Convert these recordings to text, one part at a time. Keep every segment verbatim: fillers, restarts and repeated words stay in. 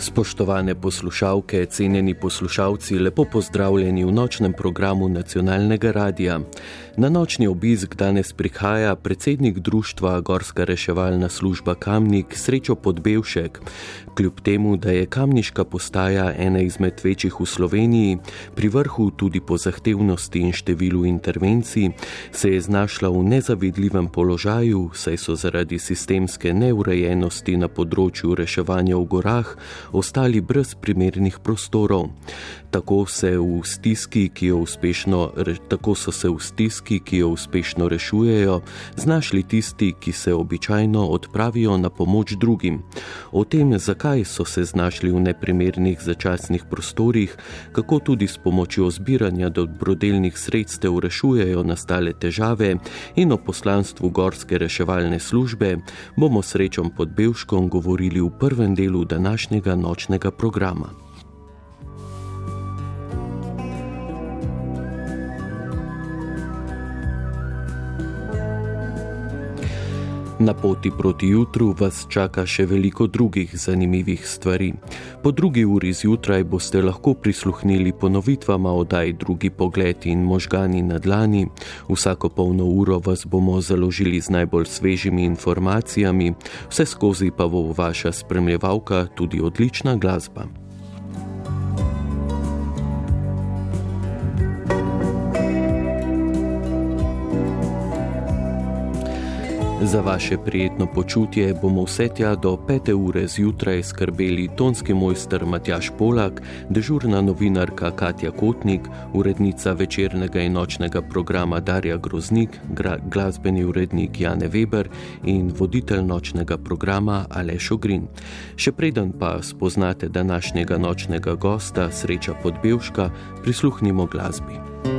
Spoštovane poslušalke, cenjeni poslušalci, lepo pozdravljeni v nočnem programu Nacionalnega radia. Na nočni obisk danes prihaja predsednik društva Gorska reševalna služba Kamnik Srečo Podbevšek. Kljub temu, da je kamniška postaja ena izmed večjih v Sloveniji, pri vrhu tudi po zahtevnosti in številu intervencij, se je znašla v nezavidljivem položaju, saj so zaradi sistemske neurejenosti na področju reševanja v gorah ostali brez primernih prostorov. Tako, se v stiski, ki jo uspešno, tako so se v stiski, ki jo uspešno rešujejo, znašli tisti, ki se običajno odpravijo na pomoč drugim. O tem, zakaj so se znašli v neprimernih začasnih prostorih, kako tudi s pomočjo zbiranja dobrodelnih sredstev rešujejo nastale težave in o poslanstvu Gorske reševalne službe, bomo s Srečom Podbevškom govorili v prvem delu današnjega nočnega programa. Na poti proti jutru vas čaka še veliko drugih zanimivih stvari. Po drugi uri zjutraj boste lahko prisluhnili ponovitvama oddaj Drugi pogled in Možgani na dlani. Vsako polno uro vas bomo založili z najbolj svežimi informacijami, vse skozi pa bo vaša spremljevalka tudi odlična glasba. Za vaše prijetno počutje bomo vse tja do pete ure zjutraj skrbeli tonski mojster Matjaž Polak, dežurna novinarka Katja Kotnik, urednica večernega in nočnega programa Darja Groznik, glasbeni urednik Jane Weber in voditelj nočnega programa Aleš Ogrin. Še preden pa spoznate današnjega nočnega gosta Sreča Podbevška, prisluhnimo glasbi.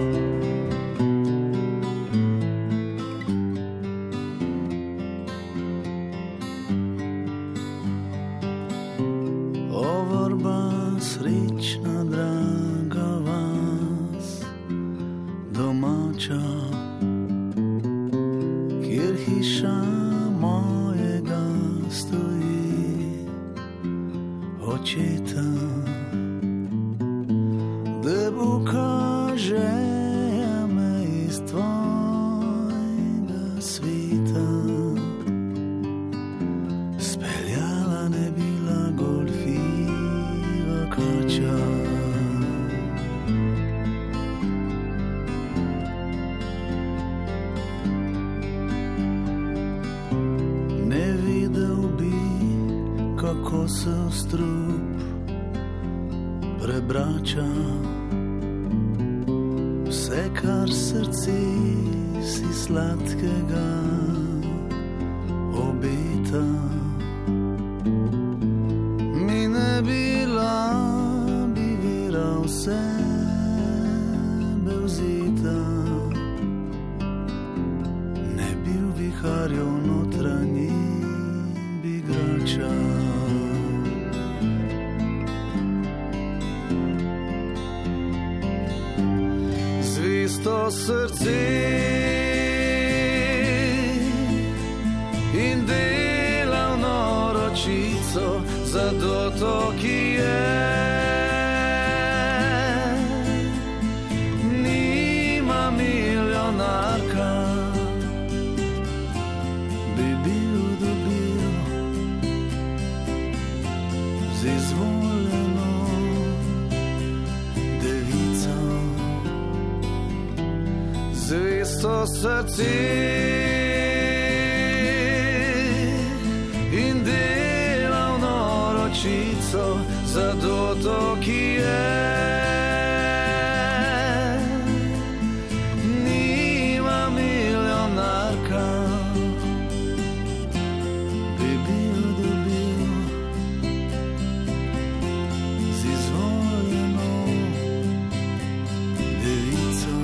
Kako se strup prebrača, vse, kar srci si sladkega obeta. Mi ne bila, bi vera vse vzita, ne bil viharjev notranji bigrača. To srce in delavno ročico za doto, ki je. Nima milijonarka, bi bil dobil z izvoljeno devico. Zvesto srce in delavno ročico za doto, ki je. Nima milijonarka, bi bil dobil z izvoljeno devico.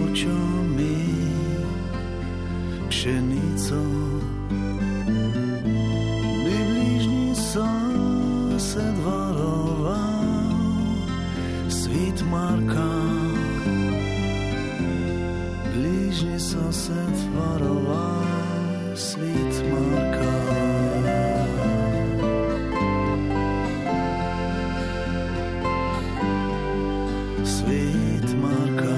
hočo mi pšenico. Bi bližnji sosed varoval svit Marka. Bližnji sosed varoval svit Marka. Svit Marka.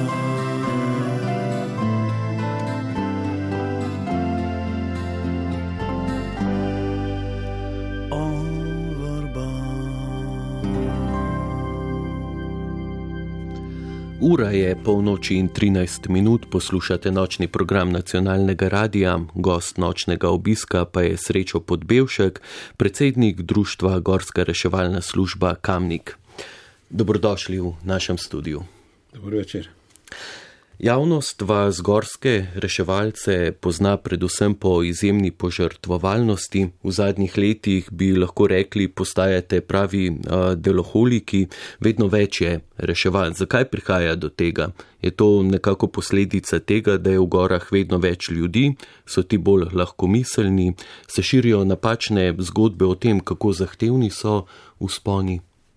Ura je polnoči in trinajst minut, poslušate nočni program nacionalnega radia, gost nočnega obiska pa je Srečo Podbevšek, predsednik društva Gorska reševalna služba Kamnik. Dobrodošli v našem studiu. Dobro večer. Javnost vas gorske reševalce pozna predvsem po izjemni požrtvovalnosti. V zadnjih letih bi lahko rekli, postajate pravi uh, deloholiki, vedno več je reševalcev. Zakaj prihaja do tega? Je to nekako posledica tega, da je v gorah vedno več ljudi, so ti bolj lahkomiselni, se širijo napačne zgodbe o tem, kako zahtevni so vzponi?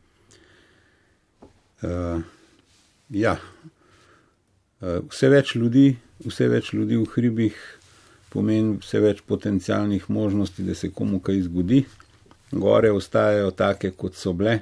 Uh, ja. Vse več ljudi, vse več ljudi v hribih pomeni vse več potencialnih možnosti, da se komu kaj zgodi. Gore ostajajo take, kot so bile,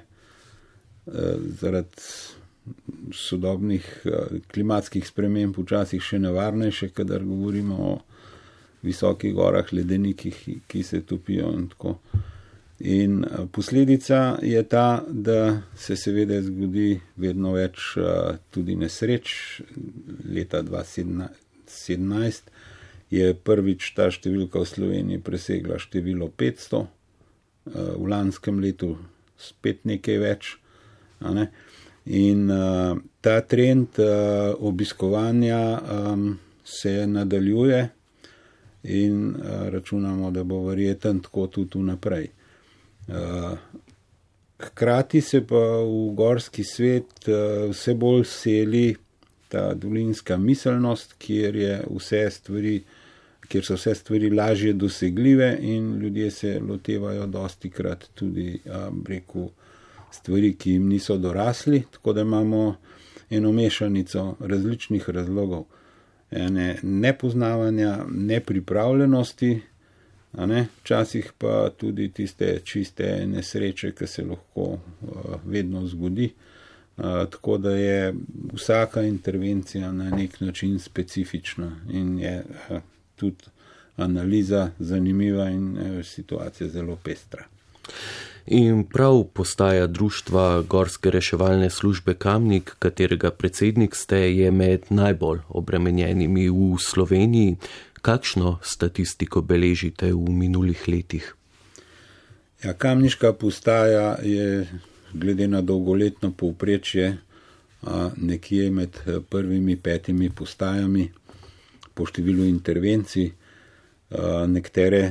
zaradi sodobnih klimatskih sprememb včasih še nevarnejše, kadar govorimo o visokih gorah, ledenikih, ki se topijo in tako. In posledica je ta, da se seveda zgodi vedno več tudi nesreč. Leta dva tisoč sedemnajst je prvič ta številka v Sloveniji presegla število petsto, v lanskem letu spet nekaj več. Ne? In ta trend obiskovanja se nadaljuje in računamo, da bo verjeten tako tudi vnaprej. Uh, hkrati se pa v gorski svet uh, vse bolj seli ta dolinska miselnost, kjer je vse stvari, kjer so vse stvari lažje dosegljive in ljudje se lotevajo dosti krat tudi uh, reku, stvari, ki jim niso dorasli, tako da imamo eno mešanico različnih razlogov, ene nepoznavanja, nepripravljenosti, a ne, včasih pa tudi tiste čiste nesreče, ki se lahko uh, vedno zgodi, uh, tako da je vsaka intervencija na nek način specifična in je uh, tudi analiza zanimiva in uh, situacija zelo pestra. In prav postaja društva Gorske reševalne službe Kamnik, katerega predsednik ste, je med najbolj obremenjenimi v Sloveniji. Kakšno statistiko beležite v minulih letih? Ja, kamniška postaja je glede na dolgoletno povprečje nekje med prvimi petimi postajami po številu intervencij. Nekatere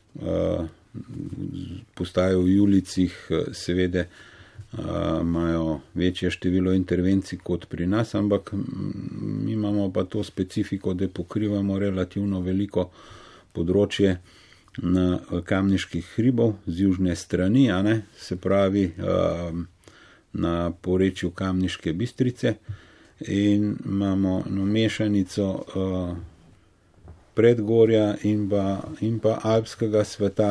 postaje v Julicih seveda imajo večje število intervencij kot pri nas, ampak mi imamo pa to specifiko, da pokrivamo relativno veliko področje na kamniških hribov z južne strani, a ne, se pravi na porečju Kamniške Bistrice in imamo no, mešanico predgorja in pa, in pa alpskega sveta,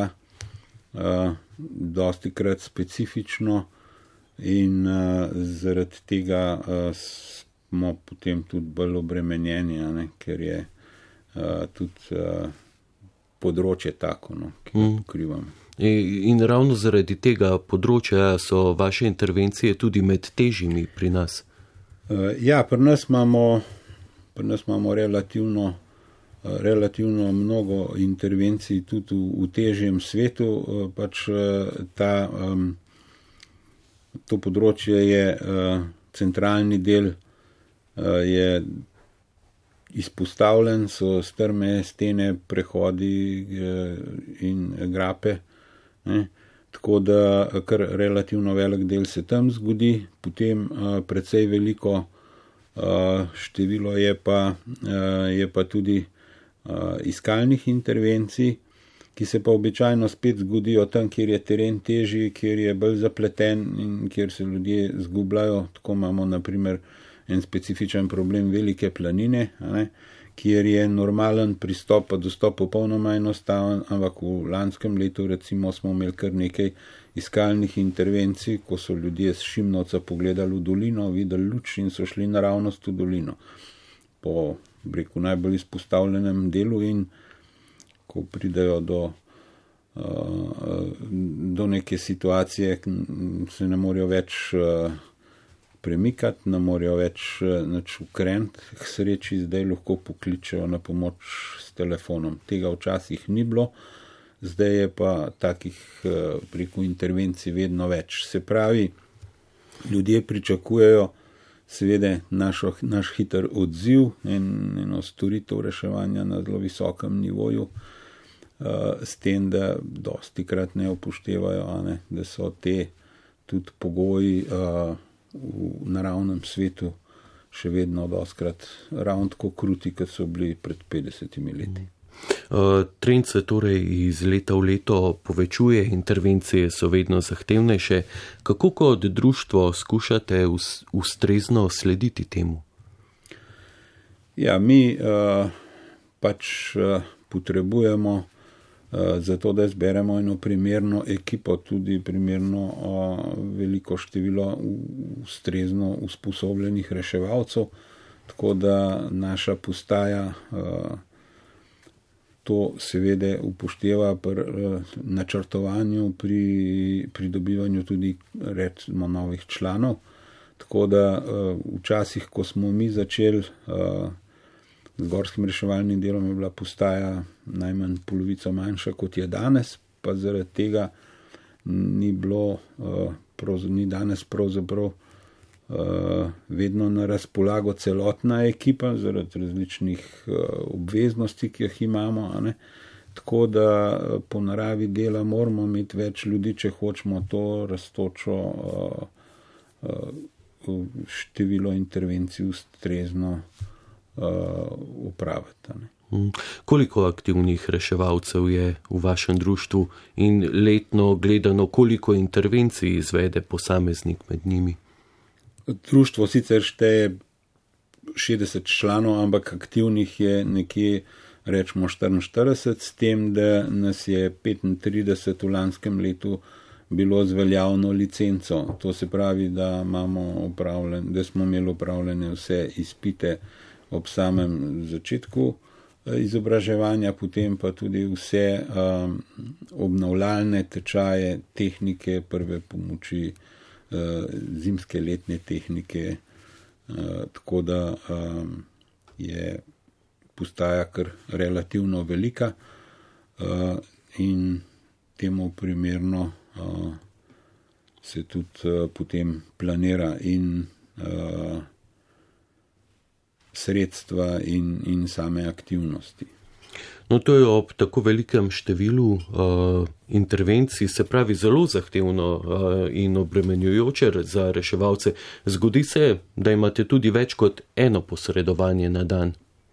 dosti krat specifično. In uh, zaradi tega uh, smo potem tudi bolj obremenjeni, ne, ker je uh, tudi uh, področje tako, no, ki ga pokrivamo. In, in ravno zaradi tega področja so vaše intervencije tudi med težjimi pri nas? Uh, ja, pri nas imamo, pri nas imamo relativno, uh, relativno mnogo intervencij tudi v, v težjem svetu, uh, pač uh, ta um, To področje je uh, centralni del, uh, je izpostavljen, so strme stene, prehodi uh, in grape, ne? Tako da kar relativno velik del se tam zgodi, potem uh, precej veliko število je pa, je pa tudi iskalnih intervencij, ki se pa običajno spet zgodijo tam, kjer je teren težji, kjer je bolj zapleten in kjer se ljudje zgubljajo. Tako imamo na primer en specifičen problem Velike planine, ne, kjer je normalen pristop pa dostop popolnoma enostaven, ampak v lanskem letu recimo smo imeli kar nekaj iskalnih intervencij, ko so ljudje s Šimnovca pogledali v dolino, videli luč in so šli naravnost v dolino. Po breku najbolj izpostavljenem delu in ko pridejo do, do neke situacije, se ne morejo več premikati, ne morejo več nič ukreniti, k sreči zdaj lahko pokličejo na pomoč s telefonom. Tega včasih ni bilo, zdaj je pa takih preko intervencij vedno več. Se pravi, ljudje pričakujejo seveda našo, naš hiter odziv in eno storitev reševanja na zelo visokem nivoju, s tem, da dosti krat ne upoštevajo, ne, da so te tudi pogoji v naravnem svetu še vedno dostikrat ravno tako kruti, kot so bili pred petdesetimi leti. Trend se torej iz leta v leto povečuje, intervencije so vedno zahtevnejše. Kako kot društvo skušate ustrezno slediti temu? Ja, mi uh, pač uh, potrebujemo zato, da zberemo eno primerno ekipo, tudi primerno veliko število ustrezno usposobljenih reševalcev, tako da naša postaja to seveda upošteva pri načrtovanju, pri pridobivanju tudi recimo novih članov, tako da včasih, ko smo mi začeli z gorskim reševalnim delom, je bila postaja najmanj polovico manjša, kot je danes, pa zaradi tega ni bilo, ni danes pravzaprav vedno na razpolago celotna ekipa, zaradi različnih obveznosti, ki jih imamo, a ne? Tako da po naravi dela moramo imeti več ljudi, če hočemo to rastočo število intervencij ustrezno upraviti. Koliko aktivnih reševalcev je v vašem društvu in letno gledano, koliko intervencij izvede posameznik med njimi? Društvo sicer šteje šestdeset članov, ampak aktivnih je nekje, rečemo, štiriinštirideset, s tem, da nas je petintrideset v lanskem letu bilo z veljavno licenco. To se pravi, da, imamo da smo imeli upravljene vse izpite ob samem začetku izobraževanja, potem pa tudi vse um, obnavljalne tečaje, tehnike, prve pomoči, uh, zimske letne tehnike, uh, tako da um, je postaja kar relativno velika uh, in temu primerno uh, se tudi uh, potem planira in uh, sredstva in, in same aktivnosti. No, to je ob tako velikem številu uh, intervencij, se pravi zelo zahtevno uh, in obremenjujoče za reševalce. Zgodi se, da imate tudi več kot eno posredovanje na dan.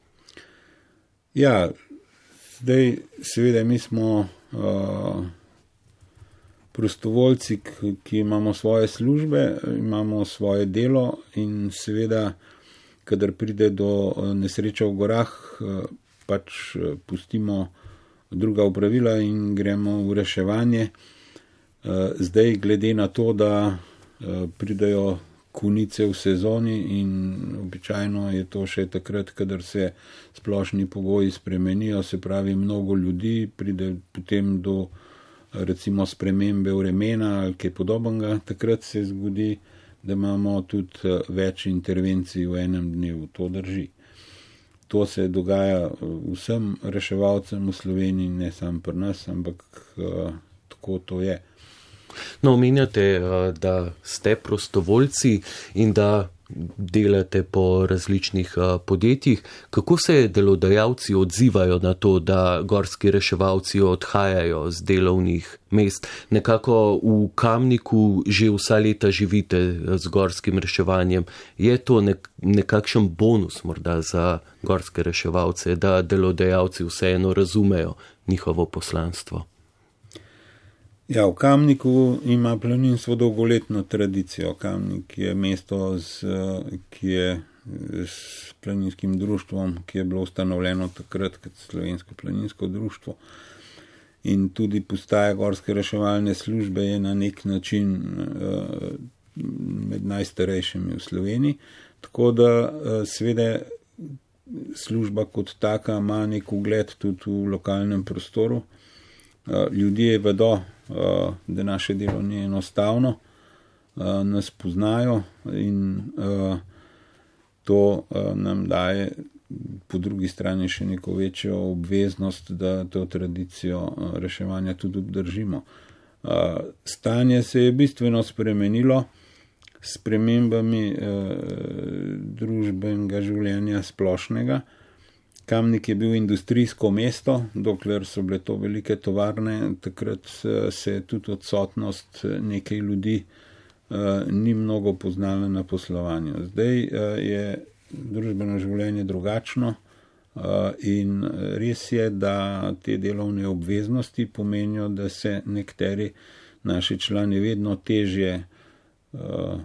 Ja, zdaj seveda mi smo uh, prostovoljci, ki, ki imamo svoje službe, imamo svoje delo in seveda kadar pride do nesreče v gorah, pač pustimo druga opravila in gremo v reševanje. Zdaj, glede na to, da pridejo konice v sezoni in običajno je to še takrat, kadar se splošni pogoji spremenijo, se pravi mnogo ljudi, pride potem do recimo spremembe vremena ali kaj podobnega, takrat se zgodi, da imamo tudi več intervencij v enem dnevu. To drži. To se dogaja vsem reševalcem v Sloveniji, ne samo pri nas, ampak uh, tako to je. No, omenjate, da ste prostovoljci in da delate po različnih podjetjih. Kako se delodajalci odzivajo na to, da gorski reševalci odhajajo z delovnih mest? Nekako v Kamniku že vsa leta živite z gorskim reševanjem. Je to nek, nekakšen bonus morda za gorske reševalce, da delodajalci vseeno razumejo njihovo poslanstvo? Ja, v Kamniku ima planinstvo dolgoletno tradicijo. Kamnik je mesto, z, ki je s planinskim društvom, ki je bilo ustanovljeno takrat kot Slovensko planinsko društvo. In tudi postaja gorske reševalne službe je na nek način uh, med najstarejšimi v Sloveniji. Tako da uh, seveda služba kot taka ima nek ugled tudi v lokalnem prostoru. Uh, ljudje vedo, Uh, da naše delo ni enostavno, uh, nas poznajo in uh, to uh, nam daje po drugi strani še neko večjo obveznost, da to tradicijo uh, reševanja tudi obdržimo. Uh, stanje se je bistveno spremenilo s spremembami uh, družbenega življenja splošnega. Kamnik je bil industrijsko mesto, dokler so bile to velike tovarne, takrat se je tudi odsotnost nekaj ljudi uh, ni mnogo poznala na poslovanju. Zdaj uh, je družbeno življenje drugačno uh, in res je, da te delovne obveznosti pomenijo, da se nekateri naši člani vedno težje uh,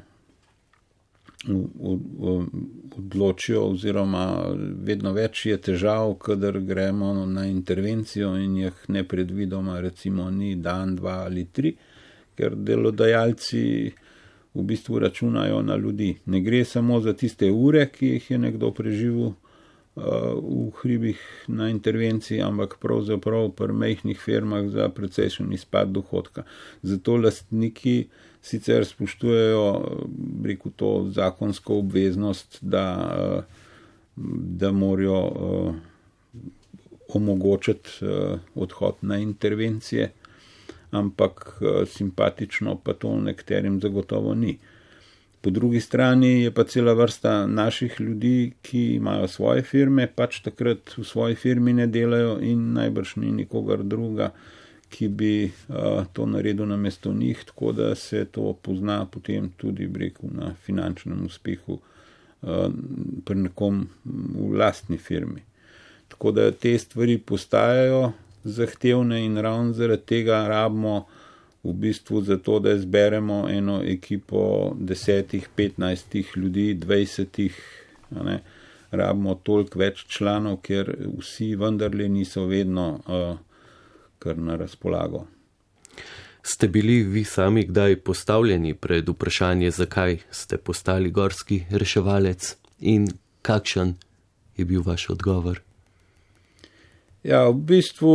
odločijo oziroma vedno več je težav, kadar gremo na intervencijo in jih nepredvidoma recimo ni dan, dva ali tri, ker delodajalci v bistvu računajo na ljudi. Ne gre samo za tiste ure, ki jih je nekdo preživel uh, v hribih na intervenciji, ampak pravzaprav pri majhnih firmah za precejšen izpad dohodka. Zato lastniki sicer spoštujejo, rekel to, zakonsko obveznost, da, da morajo omogočiti odhod na intervencije, ampak simpatično pa to nekaterim zagotovo ni. Po drugi strani je pa cela vrsta naših ljudi, ki imajo svoje firme, pač takrat v svoji firmi ne delajo in najbrž ni nikogar druga, ki bi uh, to naredil namesto njih, tako da se to pozna potem tudi, rekel, na finančnem uspehu uh, pri nekom v lastni firmi. Tako da te stvari postajajo zahtevne in ravno zaradi tega rabimo v bistvu za to, da zberemo eno ekipo desetih, petnajstih ljudi, dvajsetih, ne, rabimo toliko več članov, ker vsi vendarle niso vedno uh, kar na razpolago. Ste bili vi sami kdaj postavljeni pred vprašanje, zakaj ste postali gorski reševalec in kakšen je bil vaš odgovor? Ja, v bistvu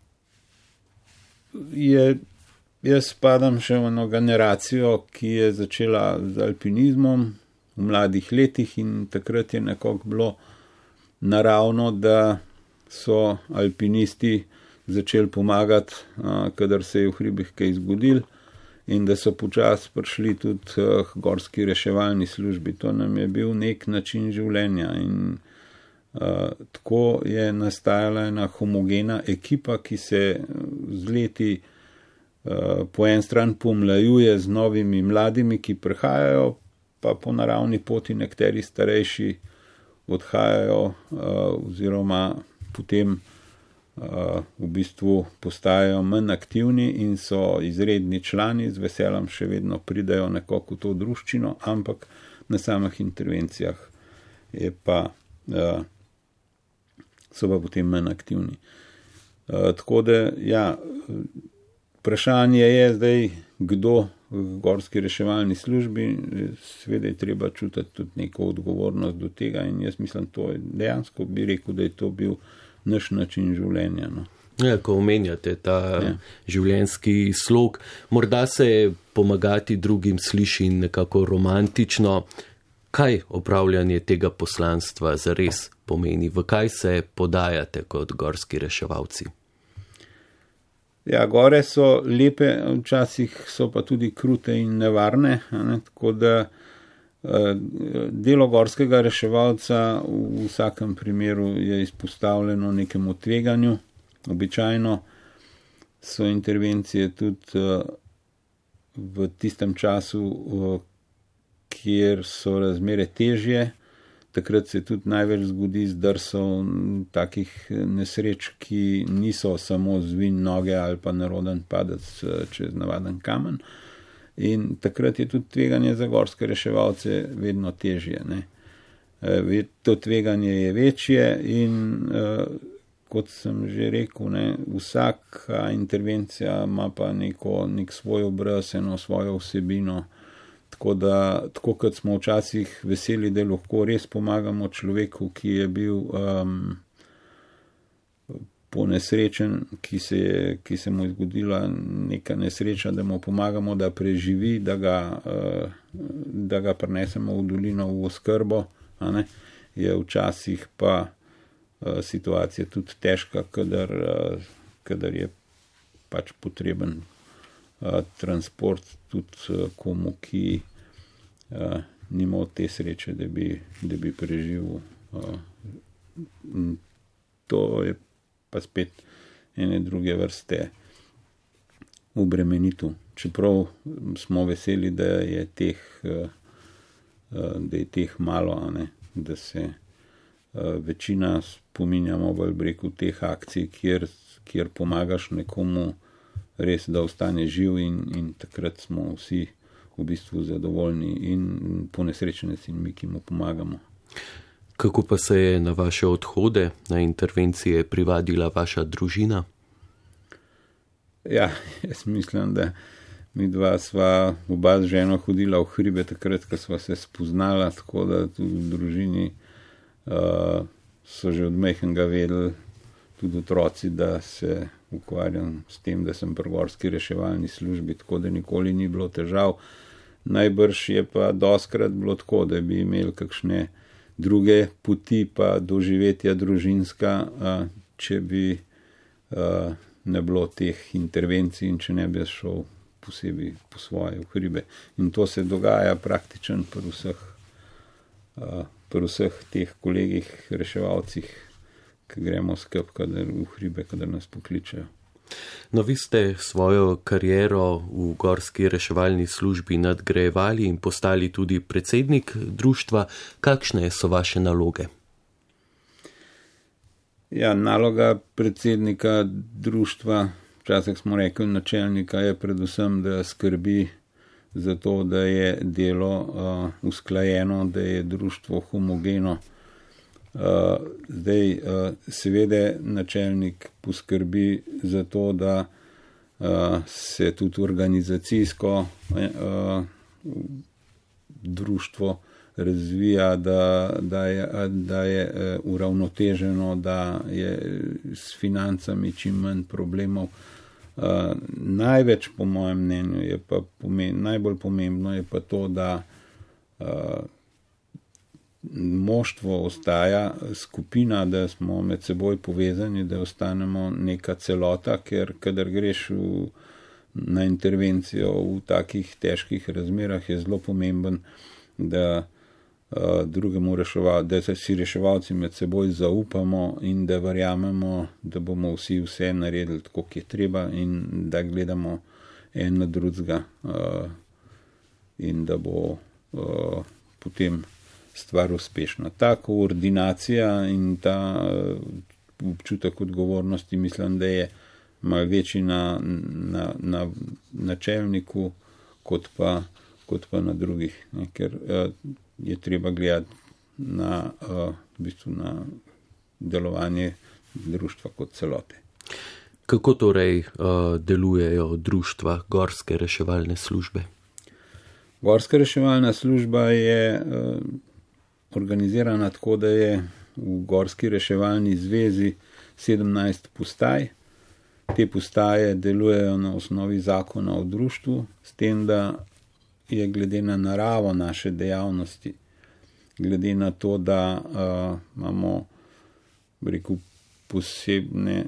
je, jaz spadam še v eno generacijo, ki je začela z alpinizmom v mladih letih in takrat je nekako bilo naravno, da so alpinisti začeli pomagati, kadar se je v hribih kaj zgodil in da so počasi prišli tudi k gorski reševalni službi. To nam je bil nek način življenja in uh, tako je nastajala ena homogena ekipa, ki se z leti uh, po en stran pomlajuje z novimi mladimi, ki prihajajo, pa po naravni poti nekateri starejši odhajajo uh, oziroma potem Uh, v bistvu postajajo manj aktivni in so izredni člani, z veseljem še vedno pridajo nekako v to druščino, ampak na samih intervencijah je pa, uh, so pa potem manj aktivni. Uh, tako da, ja, vprašanje je zdaj, kdo v gorski reševalni službi, seveda je treba čutiti tudi neko odgovornost do tega in jaz mislim, to je dejansko bi rekel, da je to bil naš način življenja. No. Ja, ko omenjate ta ja. življenjski slog, morda se pomagati drugim sliši nekako romantično. Kaj opravljanje tega poslanstva zares pomeni? V kaj se podajate kot gorski reševalci? Ja, gore so lepe, včasih so pa tudi krute in nevarne, ne? Tako da Delo gorskega reševalca v vsakem primeru je izpostavljeno nekemu tveganju. Običajno so intervencije tudi v tistem času, kjer so razmere težje. Takrat se tudi največ zgodi zdrsov, takih nesreč, ki niso samo zvin noge ali pa neroden padec čez navaden kamen. In takrat je tudi tveganje za gorske reševalce vedno težje. Ne. To tveganje je večje in kot sem že rekel, ne, vsaka intervencija ima pa neko, nek svoj obraz, eno svojo vsebino. Tako da, tako kot smo včasih veseli, da lahko res pomagamo človeku, ki je bil um, ponesrečen, ki se, je, ki se mu je zgodila neka nesreča, da mu pomagamo, da preživi, da ga, uh, da ga prinesemo v dolino v oskrbo, a ne, je včasih pa uh, situacija tudi težka, kadar, uh, kadar je pač potreben transport tudi komu, ki uh, nima te sreče, da bi, da bi preživel. Uh, to je pa spet ene druge vrste obremenitev. Čeprav smo veseli, da je teh, uh, da je teh malo, a ne, da se uh, večina spominjamo bolj breku teh akcij, kjer, kjer pomagaš nekomu res, da ostane živ in, in takrat smo vsi v bistvu zadovoljni in ponesrečenec in mi, ki mu pomagamo. Kako pa se je na vaše odhode, na intervencije privadila vaša družina? Ja, jaz mislim, da mi dva sva oba z ženo hodila v hribe takrat, ko sva se spoznala, tako da tudi v družini uh, so že od majhnega vedeli, tudi otroci, da se ukvarjam s tem, da sem pri gorski reševalni službi, tako da nikoli ni bilo težav. Najbrž je pa doskrat bilo tako, da bi imeli kakšne druge poti pa doživetja družinska, a, če bi a, ne bilo teh intervencij in če ne bi šel posebej po svoje v hribe. In to se dogaja praktično pri vseh, a, pri vseh teh kolegih reševalcih, ki gremo skup, kadar v hribe, kadar nas pokličejo. No, vi ste svojo kariero v gorski reševalni službi nadgrajevali in postali tudi predsednik društva. Kakšne so vaše naloge? Ja, naloga predsednika društva, včasih smo rekli načelnika, je predvsem, da skrbi za to, da je delo uh, usklajeno, da je društvo homogeno. Uh, zdaj, uh, seveda načelnik poskrbi za to, da uh, se tudi organizacijsko uh, društvo razvija, da, da je, da je uh, uravnoteženo, da je s financami čim manj problemov. Uh, največ, po mojem mnenju, je pa pomen, najbolj pomembno je pa to, da uh, moštvo ostaja skupina, da smo med seboj povezani, da ostanemo neka celota, ker kadar greš v, na intervencijo v takih težkih razmerah, je zelo pomemben, da uh, drugemu reševal, da se si reševalci med seboj zaupamo in da verjamemo, da bomo vsi vse naredili tako, kot je treba in da gledamo en na drugega uh, in da bo uh, potem stvar uspešna. Ta koordinacija in ta občutek odgovornosti mislim, da je malo večji na, na, na načelniku kot pa, kot pa na drugih, ne, ker uh, je treba gledati na, uh, v bistvu na delovanje društva kot celote. Kako torej uh, delujejo društva gorske reševalne službe? Gorska reševalna služba je uh, organizirana tako, da je v Gorski reševalni zvezi sedemnajst postaj. Te postaje delujejo na osnovi zakona o društvu, s tem, da je glede na naravo naše dejavnosti, glede na to, da uh, imamo, rekel, posebne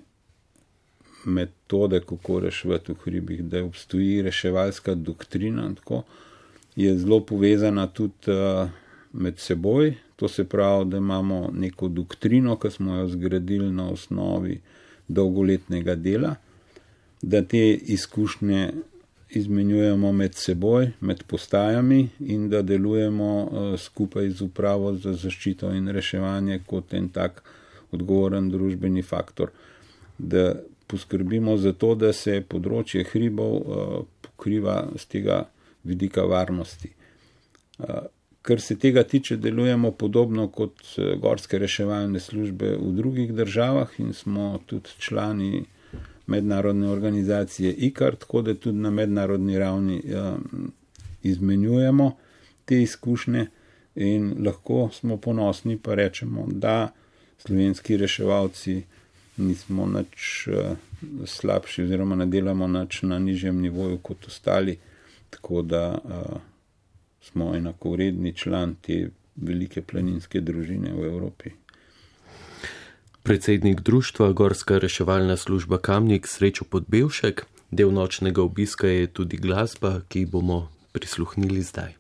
metode, kako reševati v hribih, da obstoji reševalska doktrina, tako, je zelo povezana tudi uh, med seboj. To se pravi, da imamo neko doktrino, ki smo jo zgradili na osnovi dolgoletnega dela, da te izkušnje izmenjujemo med seboj, med postajami in da delujemo uh, skupaj z upravo za zaščito in reševanje kot en tak odgovoren družbeni faktor. Da poskrbimo za to, da se področje hribov uh, pokriva z tega vidika varnosti. Uh, kar se tega tiče, delujemo podobno kot uh, gorske reševalne službe v drugih državah in smo tudi člani mednarodne organizacije I C A R, tako da tudi na mednarodni ravni uh, izmenjujemo te izkušnje in lahko smo ponosni, pa rečemo, da slovenski reševalci nismo nič uh, slabši oziroma ne delamo nič na nižjem nivoju kot ostali, tako da uh, smo enakovredni član te velike planinske družine v Evropi. Predsednik društva Gorska reševalna služba Kamnik Srečo Podbevšek, del nočnega obiska je tudi glasba, ki bomo prisluhnili zdaj.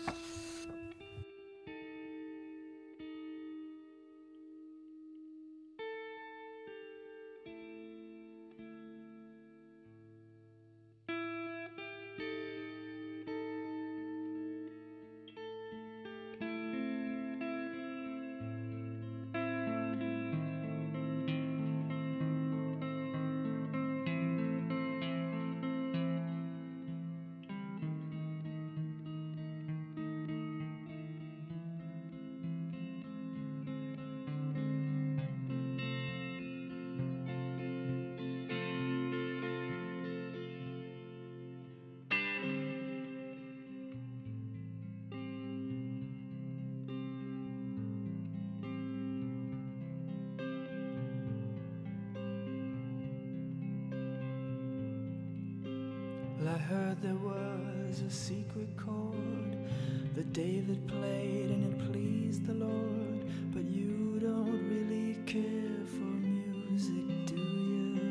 I heard there was a secret chord that David played and it pleased the Lord, but you don't really care for music, do you?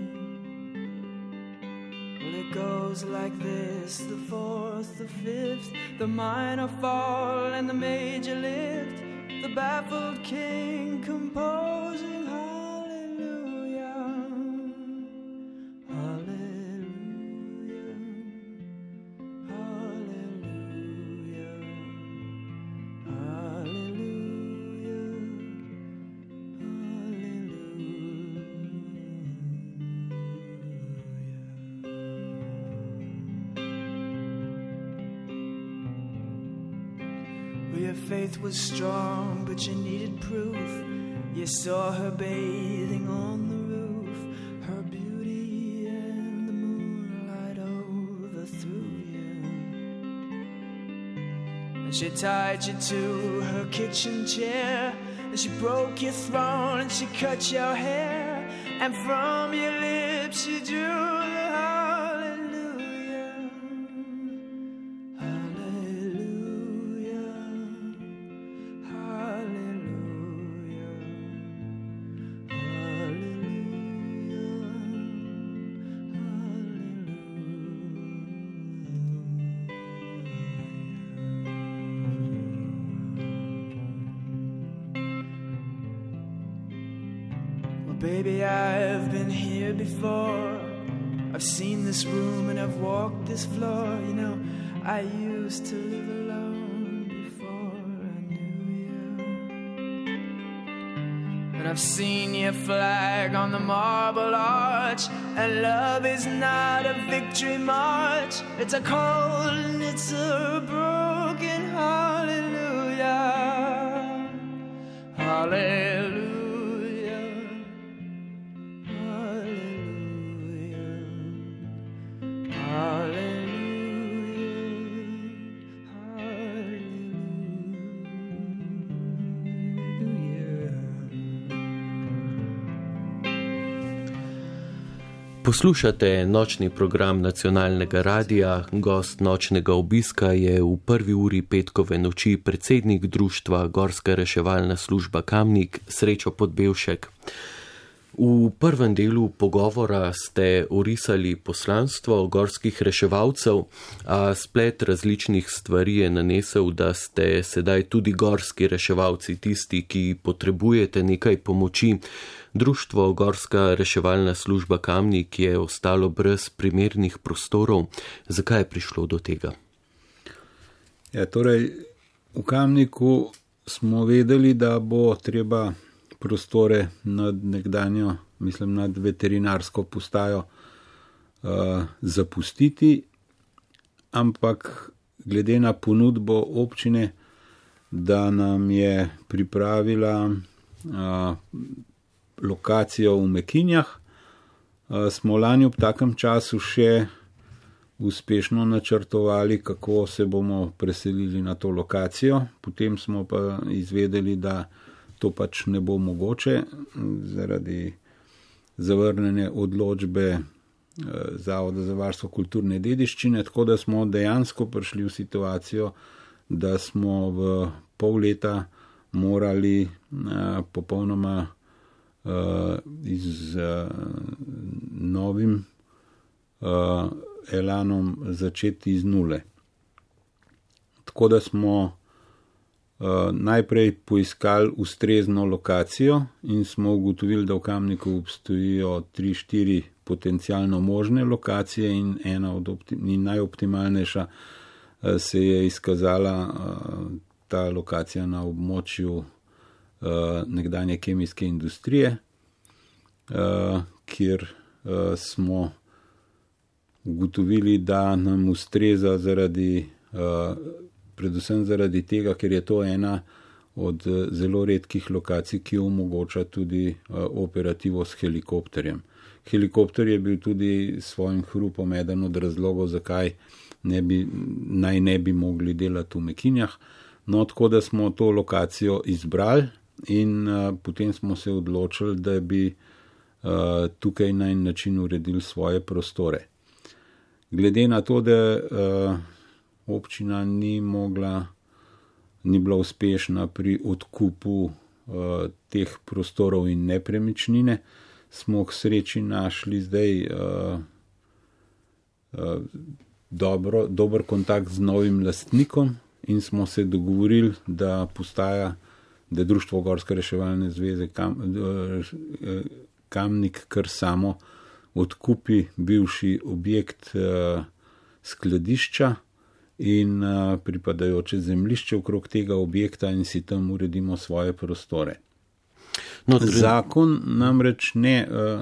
Well, it goes like this: the fourth, the fifth, the minor fall and the major lift, the baffled king composing hallelujah, hallelujah. Your faith was strong, but you needed proof. You saw her bathing on the roof, her beauty and the moonlight overthrew you. And she tied you to her kitchen chair, and she broke your throne and she cut your hair, and from your lips she drew the hallelujah, hallelujah, hallelujah, Baby, I've been here before. I've seen this room and I've walked this floor. You know, I used to live alone before I knew you. And I've seen your flag on the marble arch. And love is not a victory march. It's a cold and it's a broken hallelujah, hallelujah. Poslušate nočni program nacionalnega radia. Gost nočnega obiska je v prvi uri petkove noči predsednik društva Gorska reševalna služba Kamnik Srečo Podbevšek. V prvem delu pogovora ste orisali poslanstvo gorskih reševalcev, a splet različnih stvari je nanesel, da ste sedaj tudi gorski reševalci tisti, ki potrebujete nekaj pomoči. Društvo Gorska reševalna služba Kamnik je ostalo brez primernih prostorov. Zakaj je prišlo do tega? Ja, torej, v Kamniku smo vedeli, da bo treba prostore nad nekdanjo, mislim, nad veterinarsko postajo uh, zapustiti, ampak glede na ponudbo občine, da nam je pripravila uh, lokacijo v Mekinjah, uh, smo lani ob takem času še uspešno načrtovali, kako se bomo preselili na to lokacijo. Potem smo pa izvedeli, da to pač ne bo mogoče zaradi zavrnjene odločbe Zavoda za varstvo kulturne dediščine, tako da smo dejansko prišli v situacijo, da smo v pol leta morali a, popolnoma a, iz a, novim a, elanom začeti iz nule. Tako da smo Uh, najprej poiskali ustrezno lokacijo in smo ugotovili, da v Kamniku obstojijo tri, štiri potencialno možne lokacije in ena od optim, in najoptimalnejša uh, se je izkazala uh, ta lokacija na območju uh, nekdanje kemijske industrije, uh, kjer uh, smo ugotovili, da nam ustreza zaradi uh, predvsem zaradi tega, ker je to ena od zelo redkih lokacij, ki omogoča tudi operativo s helikopterjem. Helikopter je bil tudi s svojim hrupom eden od razlogov, zakaj ne bi, naj ne bi mogli delati v Mekinjah. No, tako da smo to lokacijo izbrali in uh, potem smo se odločili, da bi uh, tukaj na en način uredili svoje prostore. Glede na to, da uh, občina ni mogla, ni bila uspešna pri odkupu uh, teh prostorov in nepremičnine, smo k sreči našli zdaj uh, uh, dobro, dober kontakt z novim lastnikom in smo se dogovorili, da postaja, da Društvo Gorske reševalne zveze Kam, uh, Kamnik kar samo odkupi bivši objekt uh, skladišča in uh, pripadajoče zemljišče okrog tega objekta in si tam uredimo svoje prostore. No, zakon namreč ne, uh,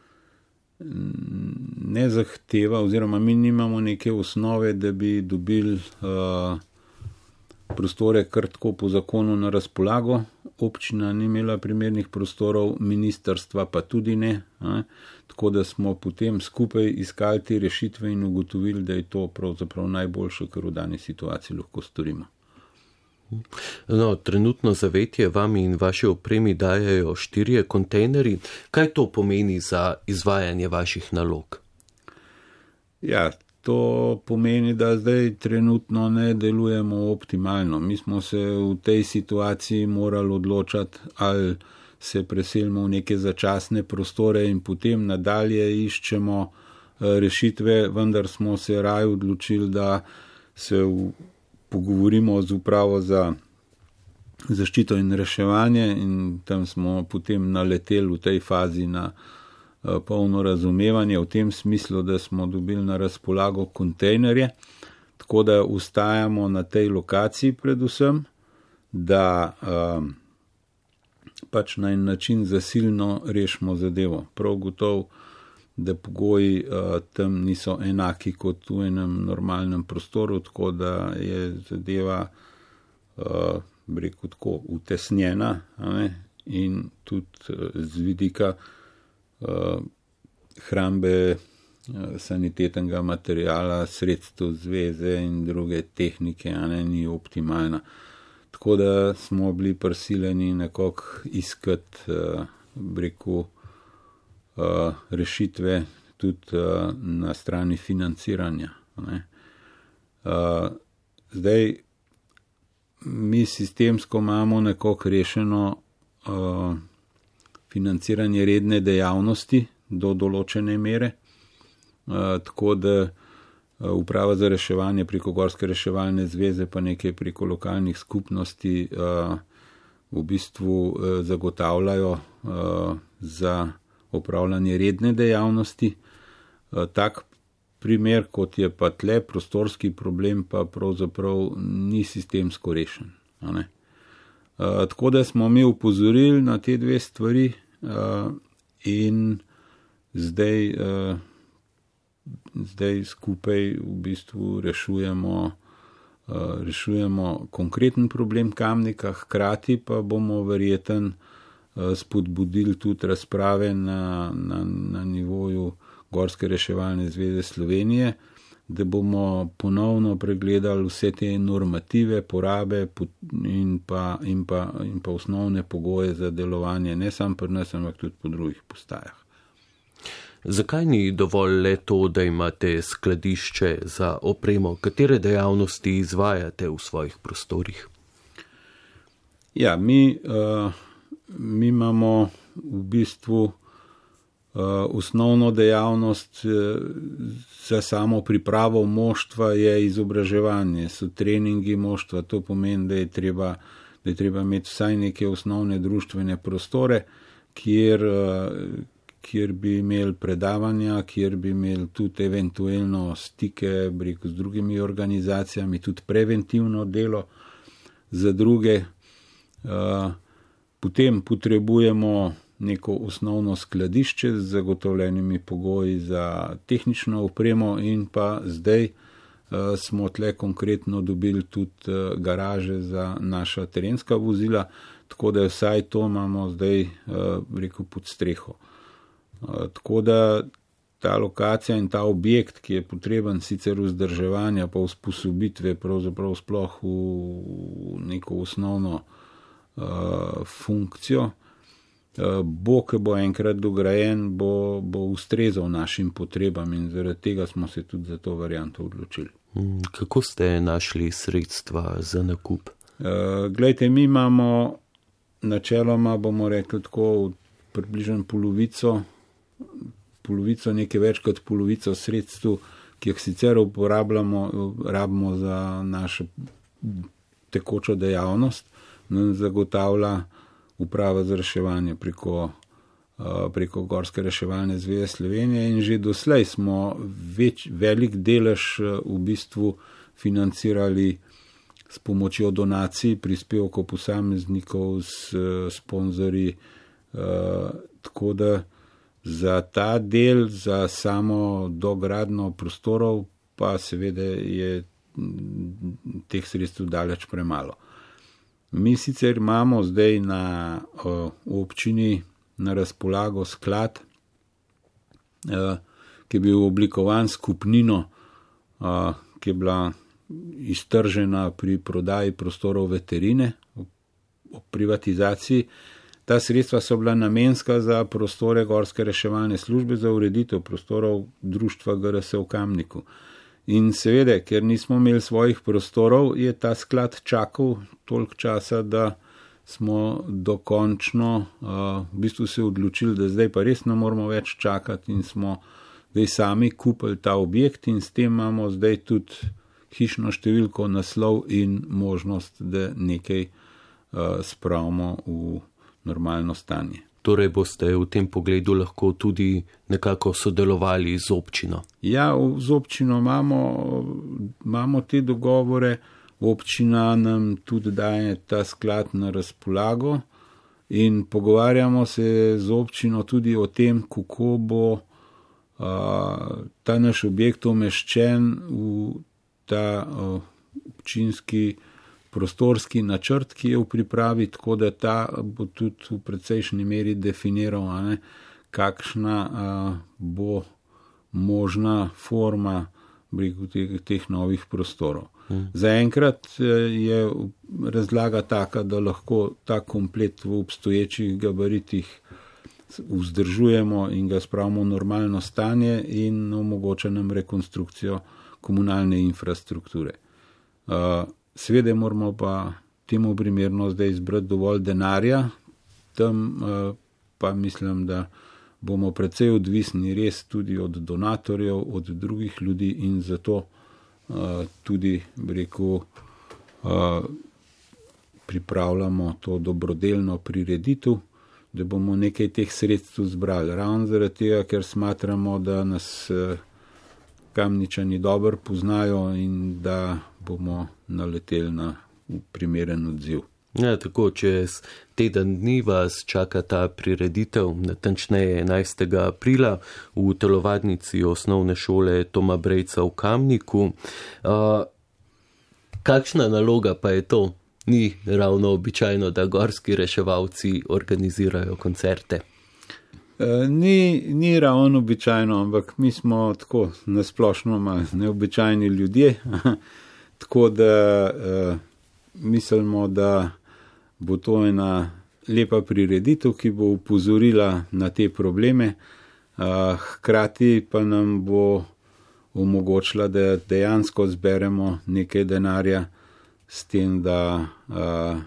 ne zahteva, oziroma mi nimamo neke osnove, da bi dobili uh, prostore kar tako po zakonu na razpolago. Občina ni imela primernih prostorov, ministrstva pa tudi ne. A? Tako da smo potem skupaj iskali te rešitve in ugotovili, da je to pravzaprav najboljše, kar v dani situaciji lahko storimo. No, trenutno zavetje vami in vaši opremi dajajo štirje kontejnerji. Kaj to pomeni za izvajanje vaših nalog? Ja, to pomeni, da zdaj trenutno ne delujemo optimalno. Mi smo se v tej situaciji morali odločati, ali se preselimo v neke začasne prostore in potem nadalje iščemo rešitve, vendar smo se raje odločili, da se v, pogovorimo z upravo za zaščito in reševanje in tam smo potem naleteli v tej fazi na polno razumevanje v tem smislu, da smo dobili na razpolago kontejnerje, tako da ustajamo na tej lokaciji predvsem, da um, pač na en način zasilno rešimo zadevo. Prav gotovo, da pogoji uh, tam niso enaki kot v enem normalnem prostoru, tako da je zadeva uh, rekel tako utesnjena in tudi uh, z vidika Uh, hrambe uh, sanitetnega materijala, sredstev zveze in druge tehnike, a ne, ni optimalna. Tako da smo bili prisiljeni nekako iskati uh, rekel, uh, rešitve tudi uh, na strani financiranja. Ne. Uh, zdaj mi sistemsko imamo nekako rešeno uh, financiranje redne dejavnosti do določene mere, tako da Uprava za reševanje preko Gorske reševalne zveze pa nekaj preko lokalnih skupnosti v bistvu zagotavljajo za opravljanje redne dejavnosti. Tak primer, kot je pa tle prostorski problem, pa pravzaprav ni sistemsko rešen. Tako da smo mi upozorili na te dve stvari in zdaj Zdaj skupaj v bistvu rešujemo, rešujemo konkreten problem Kamnika, hkrati pa bomo verjeten spodbudili tudi razprave na, na, na nivoju Gorske reševalne zveze Slovenije, da bomo ponovno pregledali vse te normative, porabe in pa, in pa, in pa osnovne pogoje za delovanje, ne samo pri nas, ampak tudi po drugih postajah. Zakaj ni dovolj le to, da imate skladišče za opremo? Katere dejavnosti izvajate v svojih prostorih? Ja, mi, uh, mi imamo v bistvu uh, osnovno dejavnost uh, za samo pripravo moštva je izobraževanje, so treningi moštva, to pomeni, da je treba, da je treba imeti vsaj neke osnovne društvene prostore, kjer uh, kjer bi imeli predavanja, kjer bi imeli tudi eventualno stike z drugimi organizacijami, tudi preventivno delo za druge. Potem potrebujemo neko osnovno skladišče z zagotovljenimi pogoji za tehnično opremo in pa zdaj smo tle konkretno dobili tudi garaže za naša terenska vozila, tako da vsaj to imamo zdaj, rekel, pod streho. Tako da ta lokacija in ta objekt, ki je potreben sicer vzdrževanja pa usposobitve pravzaprav sploh v neko osnovno uh, funkcijo, uh, bo, ko bo enkrat dograjen, bo, bo ustrezal našim potrebam in zaradi tega smo se tudi za to varianto odločili. Kako ste našli sredstva za nakup? Uh, glejte, mi imamo načeloma, bomo rekli tako, približno polovico polovico, nekaj več kot polovico sredstv, ki jih sicer uporabljamo, rabimo za našo tekočo dejavnost, nam zagotavlja Uprava za reševanje preko, preko Gorske reševalne zveze Slovenije in že doslej smo več, velik delež v bistvu financirali s pomočjo donacij, prispevkov posameznikov, s sponzorji, tako da za ta del, za samo dogradno prostorov, pa seveda je teh sredstev daleč premalo. Mi sicer imamo zdaj na uh, občini na razpolago sklad, uh, ki je bil oblikovan skupnino, uh, ki je bila iztržena pri prodaji prostorov veterine, o privatizaciji. Ta sredstva so bila namenska za prostore Gorske reševalne službe za ureditev prostorov društva G R S v Kamniku. In seveda, ker nismo imeli svojih prostorov, je ta sklad čakal toliko časa, da smo dokončno uh, v bistvu se odločili, da zdaj pa res ne moramo več čakati in smo zdaj sami kupili ta objekt in s tem imamo zdaj tudi hišno številko, naslov in možnost, da nekaj uh, spravimo v normalno stanje. Torej boste v tem pogledu lahko tudi nekako sodelovali z občino? Ja, z občino imamo, imamo te dogovore, občina nam tudi daje ta sklad na razpolago in pogovarjamo se z občino tudi o tem, kako bo a, ta naš objekt umeščen v ta a, občinski prostorski načrt, ki je v pripravi, tako da ta bo tudi v precejšnji meri definiral, ne, kakšna a, bo možna forma teh, teh novih prostorov. Hmm. Zaenkrat je razlaga taka, da lahko ta komplet v obstoječih gabaritih vzdržujemo in ga spravimo v normalno stanje in omogoča nam rekonstrukcijo komunalne infrastrukture. Uh, Sveda moramo pa temu primerno zdaj izbrati dovolj denarja, tam uh, pa mislim, da bomo precej odvisni res tudi od donatorjev, od drugih ljudi in zato uh, tudi, bi rekel, uh, pripravljamo to dobrodelno prireditev, da bomo nekaj teh sredstev zbrali. Ravno zaradi tega, ker smatramo, da nas Kamničani dobro poznajo in da bomo naleteli na primeren odziv. Ja, tako, čez teden dni vas čaka ta prireditev, natančneje enajstega aprila v telovadnici osnovne šole Toma Brejca v Kamniku. Uh, kakšna naloga pa je to? Ni ravno običajno, da gorski reševalci organizirajo koncerte. E, ni, ni ravno običajno, ampak mi smo tako nasplošno malo neobičajni ljudje, tako da e, mislimo, da bo to ena lepa prireditev, ki bo upozorila na te probleme, e, hkrati pa nam bo omogočila, da dejansko zberemo nekaj denarja, s tem, da uh,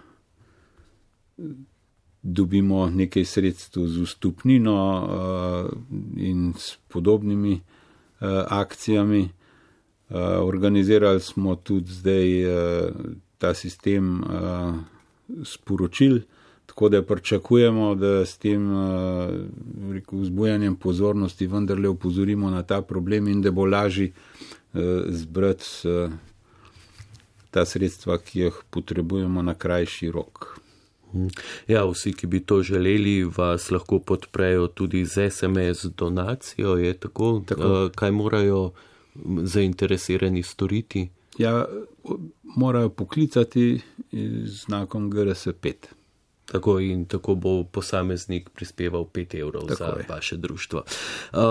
dobimo nekaj sredstev z vstupnino uh, in s podobnimi uh, akcijami. Uh, organizirali smo tudi zdaj uh, ta sistem uh, sporočil, tako da pričakujemo, da s tem uh, rekel, vzbujanjem pozornosti vendarle opozorimo na ta problem in da bo lažje uh, zbrati uh, ta sredstva, ki jih potrebujemo na krajši rok. Ja, vsi, ki bi to želeli, vas lahko podprejo tudi z es em es donacijo, je tako? tako. Kaj morajo zainteresirani storiti? Ja, morajo poklicati z znakom G R S pet. Tako in tako bo posameznik prispeval pet evrov tako za je. Vaše društvo. Uh,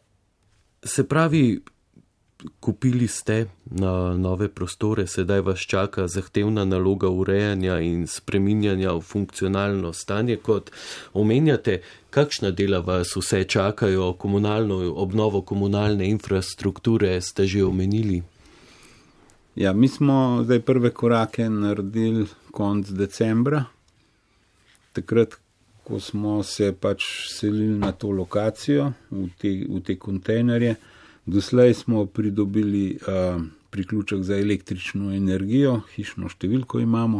se pravi, kupili ste na nove prostore, sedaj vas čaka zahtevna naloga urejanja in spreminjanja v funkcionalno stanje. Kot omenjate, kakšna dela vas vse čakajo, komunalno obnovo komunalne infrastrukture ste že omenili? Ja, mi smo zdaj prve korake naredili konec decembra, takrat, ko smo se pač selili na to lokacijo, v te, v te kontejnerje. Doslej smo pridobili uh, priključek za električno energijo, hišno številko imamo.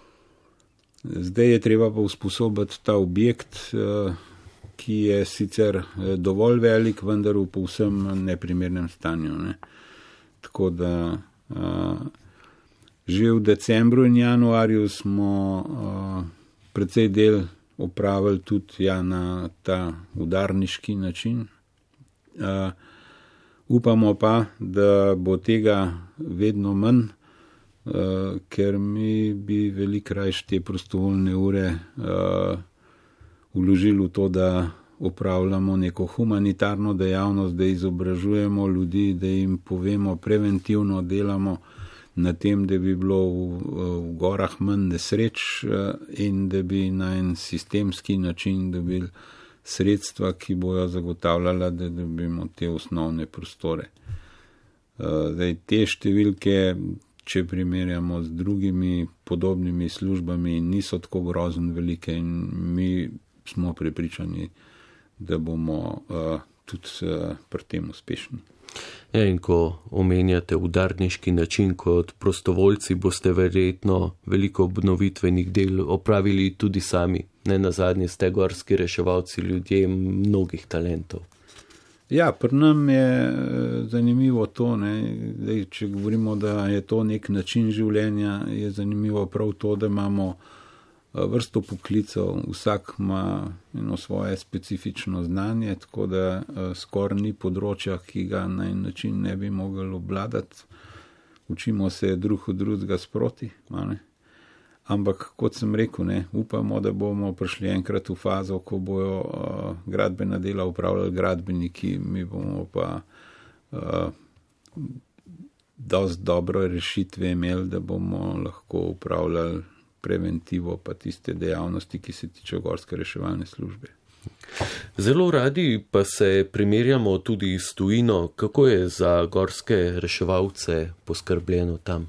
Zdaj je treba pa usposobiti ta objekt, uh, ki je sicer dovolj velik, vendar v povsem neprimernem stanju. Ne. Tako da uh, že v decembru in januarju smo uh, precej del opravili tudi ja, na ta udarniški način. Uh, Upamo pa, da bo tega vedno manj, uh, ker mi bi veliko rajš te prostovoljne ure uh, vložili v to, da opravljamo neko humanitarno dejavnost, da izobražujemo ljudi, da jim povemo, preventivno delamo na tem, da bi bilo v, v gorah manj nesreč uh, in da bi na en sistemski način dobili sredstva, ki bojo zagotavljala, da dobimo te osnovne prostore. Zdaj, te številke, če primerjamo z drugimi podobnimi službami, niso tako grozno velike in mi smo prepričani, da bomo uh, tudi uh, pri tem uspešni. Ja, in ko omenjate udarniški način kot prostovoljci, boste verjetno veliko obnovitvenih del opravili tudi sami. Ne nazadnje ste gorski reševalci, ljudje mnogih talentov. Ja, pri nam je zanimivo to, ne, Zdaj, če govorimo, da je to nek način življenja, je zanimivo prav to, da imamo vrsto poklicov, vsak ima eno svoje specifično znanje, tako da skoraj ni področja, ki ga na en način ne bi mogli obvladati. Učimo se drug od drugega sproti, ne? Ampak, kot sem rekel, ne, upamo, da bomo prišli enkrat v fazo, ko bojo uh, gradbena dela upravljali gradbeniki, mi bomo pa uh, dosti dobro rešitve imeli, da bomo lahko upravljali preventivo pa tiste dejavnosti, ki se tiče gorske reševalne službe. Zelo radi pa se primerjamo tudi s tujino. Kako je za gorske reševalce poskrbljeno tam?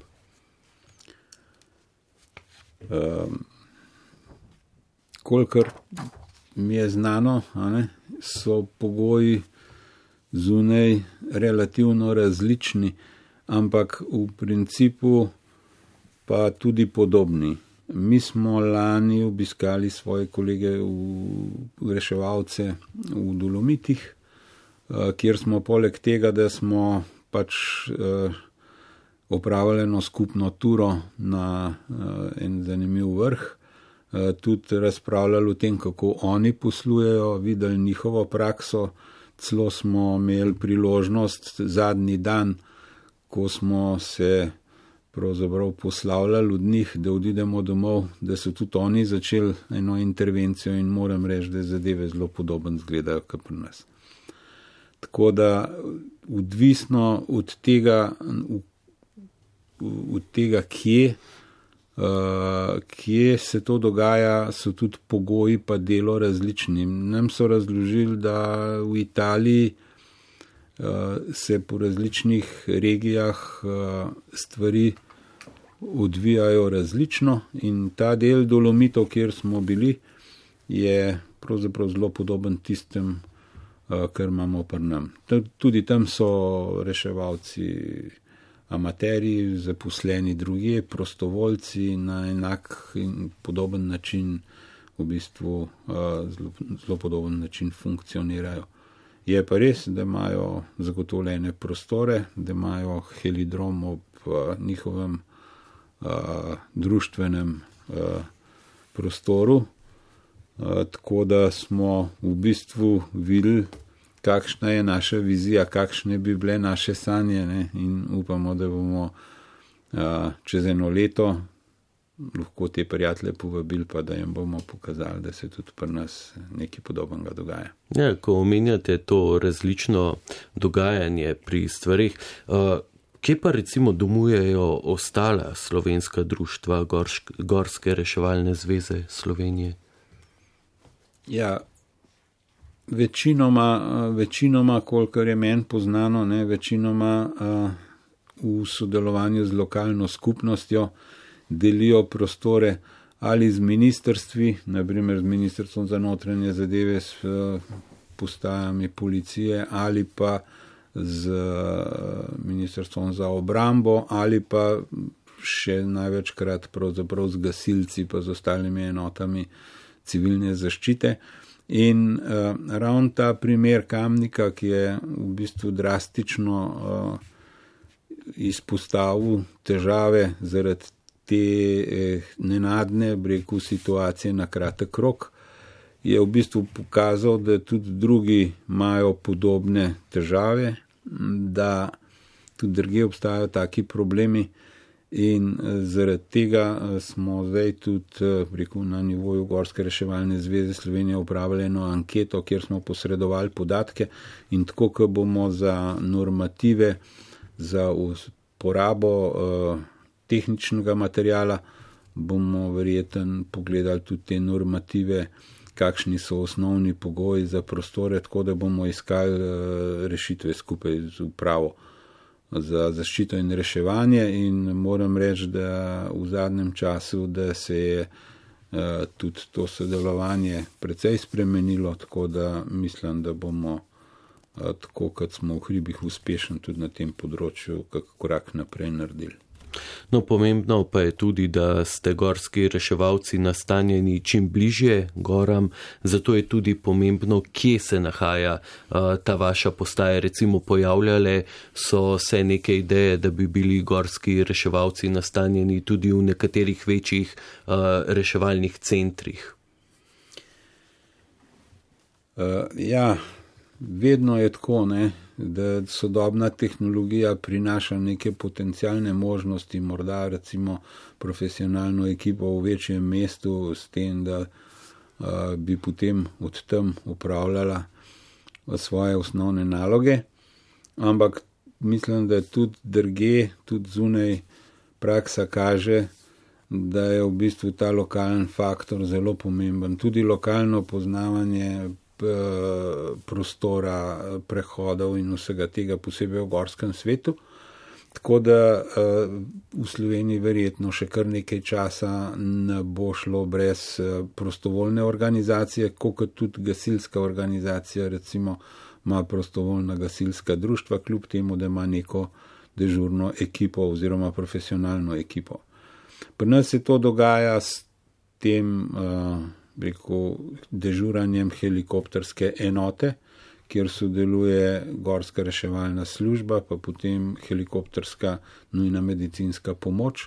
Um, kolikor mi je znano, a ne, so pogoji zunaj relativno različni, ampak v principu pa tudi podobni. Mi smo lani obiskali svoje kolege v reševalce v Dolomitih, kjer smo poleg tega, da smo pač opravili eno skupno turo na en zanimiv vrh, tudi razpravljali o tem, kako oni poslujejo, videli njihovo prakso, celo smo imeli priložnost zadnji dan, ko smo se pravzaprav poslavljali od njih, da odidemo domov, da so tudi oni začeli eno intervencijo in moram reči, da zadeve zelo podobno izgledajo kot pri nas. Tako da odvisno od tega, od tega kje, kje se to dogaja, so tudi pogoji pa delo različni. Nam so razložili, da v Italiji se po različnih regijah stvari odvijajo različno in ta del Dolomitov, kjer smo bili, je pravzaprav zelo podoben tistem, kar imamo pri nam. Tudi tam so reševalci amaterji, zaposleni drugje, prostovoljci na enak in podoben način, v bistvu zelo, zelo podoben način funkcionirajo. Je pa res, da imajo zagotovljene prostore, da imajo helidrom ob uh, njihovem uh, društvenem uh, prostoru, uh, tako da smo v bistvu videli, kakšna je naša vizija, kakšne bi bile naše sanje, ne? In upamo, da bomo uh, čez eno leto lahko te prijatelje povabili, pa da jim bomo pokazali, da se tudi pri nas nekaj podobnega dogaja. Ja, ko omenjate to različno dogajanje pri stvarih, uh, kje pa recimo domujejo ostala slovenska društva Gorsk, Gorske reševalne zveze Slovenije? Ja, večinoma, večinoma kolikor je meni poznano, ne, večinoma uh, v sodelovanju z lokalno skupnostjo delijo prostore ali z ministrstvi, naprimer z Ministrstvom za notranje zadeve, s postajami policije, ali pa z Ministrstvom za obrambo, ali pa še največkrat pravzaprav z gasilci pa z ostalimi enotami civilne zaščite. In uh, ravno ta primer Kamnika, ki je v bistvu drastično uh, izpostavil težave zaradi te eh, nenadne, breku, situacije na kratek rok, je v bistvu pokazal, da tudi drugi imajo podobne težave, da tudi drugje obstajajo taki problemi in zaradi tega smo zdaj tudi rekel, na nivoju Gorske reševalne zveze Slovenije upravili eno anketo, kjer smo posredovali podatke in tako, ko bomo za normative, za uporabo uh, tehničnega materijala, bomo verjetno pogledali tudi te normative, kakšni so osnovni pogoji za prostore, tako da bomo iskali uh, rešitve skupaj z upravo za zaščito in reševanje in moram reči, da v zadnjem času, da se je uh, tudi to sodelovanje precej spremenilo, tako da mislim, da bomo uh, tako, kot smo v hribih uspešni tudi na tem področju, kak korak naprej naredili. No, pomembno pa je tudi, da ste gorski reševalci nastanjeni čim bližje goram, zato je tudi pomembno, kje se nahaja uh, ta vaša postaja. Recimo pojavljale so se neke ideje, da bi bili gorski reševalci nastanjeni tudi v nekaterih večjih uh, reševalnih centrih. Uh, ja, vedno je tako, ne? Da sodobna tehnologija prinaša neke potencialne možnosti, morda recimo profesionalno ekipo v večjem mestu s tem, da uh, bi potem od tam upravljala svoje osnovne naloge, ampak mislim, da tudi drugje, tudi zunaj praksa kaže, da je v bistvu ta lokalen faktor zelo pomemben. Tudi lokalno poznavanje prostora, prehodov in vsega tega, posebej v gorskem svetu. Tako da v Sloveniji verjetno še kar nekaj časa ne bo šlo brez prostovoljne organizacije, kot tudi gasilska organizacija, recimo ima prostovoljna gasilska društva, kljub temu, da ima neko dežurno ekipo oziroma profesionalno ekipo. Pri nas se to dogaja s tem rekel, dežuranjem helikopterske enote, kjer sodeluje gorska reševalna služba, pa potem helikopterska nujna medicinska pomoč.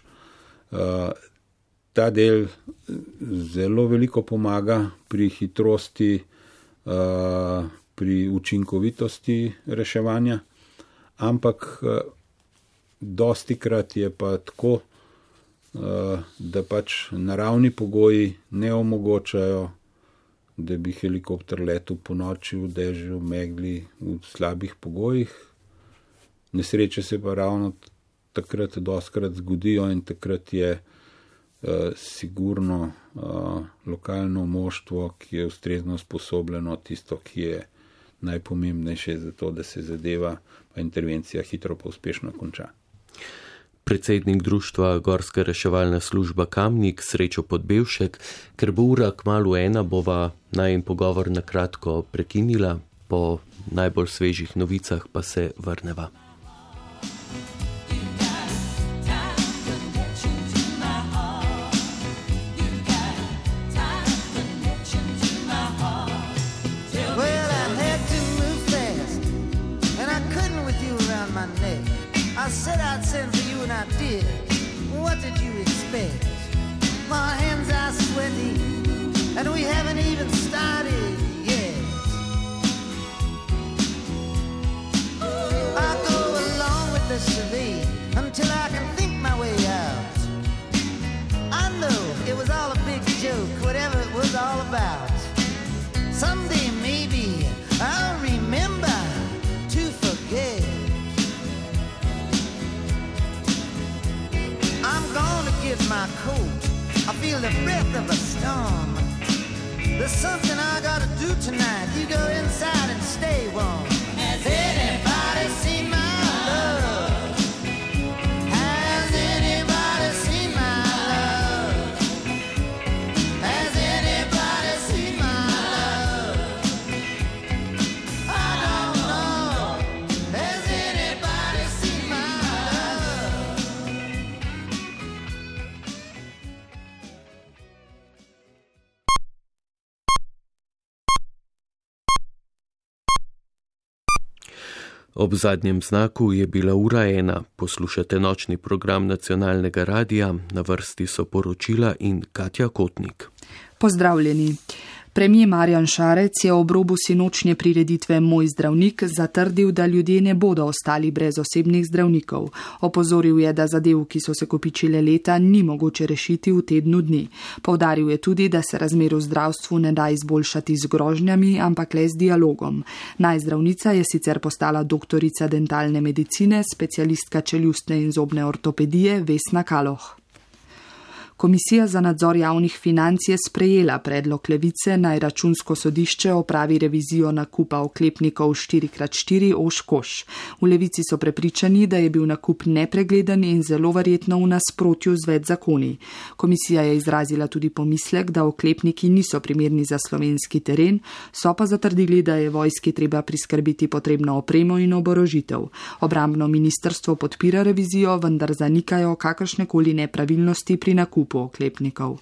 Ta del zelo veliko pomaga pri hitrosti, pri učinkovitosti reševanja, ampak dostikrat je pa tako, da pač naravni pogoji ne omogočajo, da bi helikopter letel po noči v dežju, megli, v slabih pogojih. Nesreče se pa ravno takrat dostikrat zgodijo in takrat je uh, sigurno uh, lokalno moštvo, ki je ustrezno usposobljeno, tisto, ki je najpomembnejše za to, da se zadeva pa intervencija hitro pa uspešno konča. Predsednik društva Gorska reševalna služba Kamnik, Srečo Podbevšek, ker bo ura kmalu ena, bova najin pogovor na kratko prekinila, po najbolj svežih novicah pa se vrneva. I said I'd send for you and I did. What did you expect? My hands are sweaty and we haven't even started yet. I go along with the charade until I can think my way out. I know it was all a big joke, whatever it was all about. Someday maybe I'll remember to forget. I'm gonna get my coat. I feel the breath of a storm. There's something I gotta do tonight. You go inside and stay warm. Has anybody seen my love? Has anybody seen my love? Has anybody seen my love? I don't know. Has anybody seen my love? Ob zadnjem znaku je bila ura ena. Poslušate nočni program nacionalnega radija, na vrsti so poročila in Katja Kotnik. Pozdravljeni. Premier Marjan Šarec je ob robu sinočnje prireditve Moj zdravnik zatrdil, da ljudje ne bodo ostali brez osebnih zdravnikov. Opozoril je, da zadev, ki so se kopičile leta, ni mogoče rešiti v tednu dni. Poudaril je tudi, da se razmer v zdravstvu ne da izboljšati z grožnjami, ampak le z dialogom. Najzdravnica je sicer postala doktorica dentalne medicine, specialistka čeljustne in zobne ortopedije Vesna Kaloh. Komisija za nadzor javnih financ je sprejela predlog Levice, naj Računsko sodišče opravi revizijo nakupa oklepnikov štiri krat štiri Oshkosh. V Levici so prepričani, da je bil nakup nepregleden in zelo verjetno v nasprotju z več zakoni. Komisija je izrazila tudi pomislek, da oklepniki niso primerni za slovenski teren, so pa zatrdili, da je vojski treba priskrbiti potrebno opremo in oborožitev. Obrambno ministrstvo podpira revizijo, vendar zanikajo kakršnekoli nepravilnosti pri nakupu oklepnikov.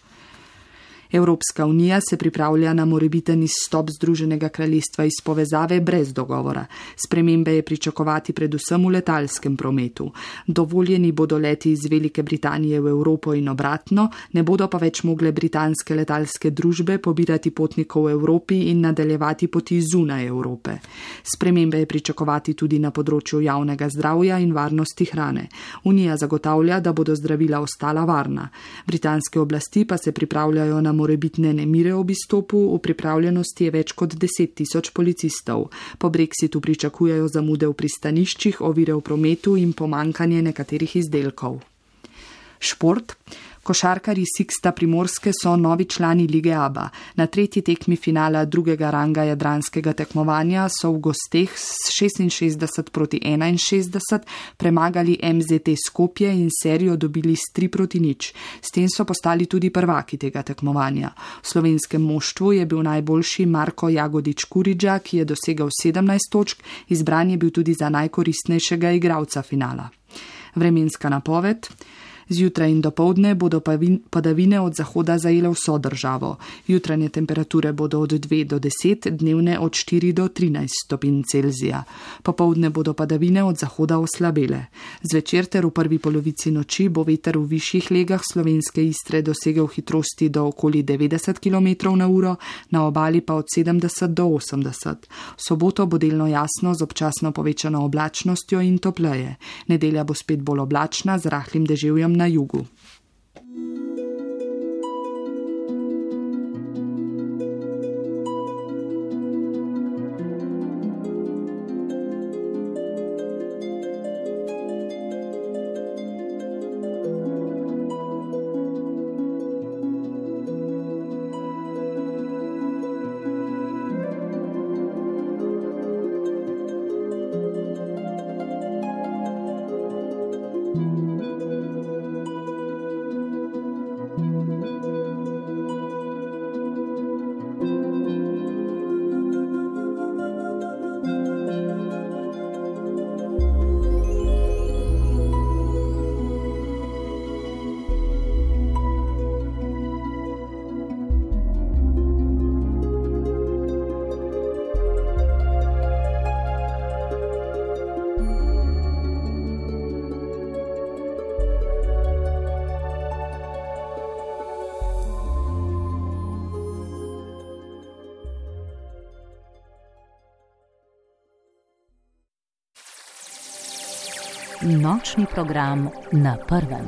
Evropska unija se pripravlja na morebiten izstop Združenega kraljestva iz povezave brez dogovora. Spremembe je pričakovati predvsem v letalskem prometu. Dovoljeni bodo leti iz Velike Britanije v Evropo in obratno, ne bodo pa več mogle britanske letalske družbe pobirati potnikov v Evropi in nadaljevati poti zunaj Evrope. Spremembe je pričakovati tudi na področju javnega zdravja in varnosti hrane. Unija zagotavlja, da bodo zdravila ostala varna. Britanske oblasti pa se pripravljajo na morebitne nemire ob izstopu, v pripravljenosti je več kot deset tisoč policistov. Po brexitu pričakujejo zamude v pristaniščih, ovire v prometu in pomankanje nekaterih izdelkov. Šport. Košarkarji Siksta Primorske so novi člani Lige Aba. Na tretji tekmi finala drugega ranga jadranskega tekmovanja so v gosteh s šestinšestdeset proti enainšestdeset premagali M Z T Skopje in serijo dobili s tri proti nič. S tem so postali tudi prvaki tega tekmovanja. V slovenskem moštvu je bil najboljši Marko Jagodič Kuriđa, ki je dosegel sedemnajst točk, izbran je bil tudi za najkoristnejšega igralca finala. Vremenska napoved. Zjutraj in dopoldne bodo padavine od zahoda zajele vso državo. Jutranje temperature bodo od dve do deset, dnevne od štiri do trinajst stopinj Celzija. Popoldne bodo padavine od zahoda oslabele. Zvečer ter v prvi polovici noči bo veter v višjih legah slovenske Istre dosegel hitrosti do okoli devetdeset kilometrov na uro, na obali pa od sedemdeset do osemdeset. V soboto bo delno jasno z občasno povečano oblačnostjo in topleje. Nedelja bo spet bolj oblačna z rahlim deževjem na jugu. Nočni program na prvem.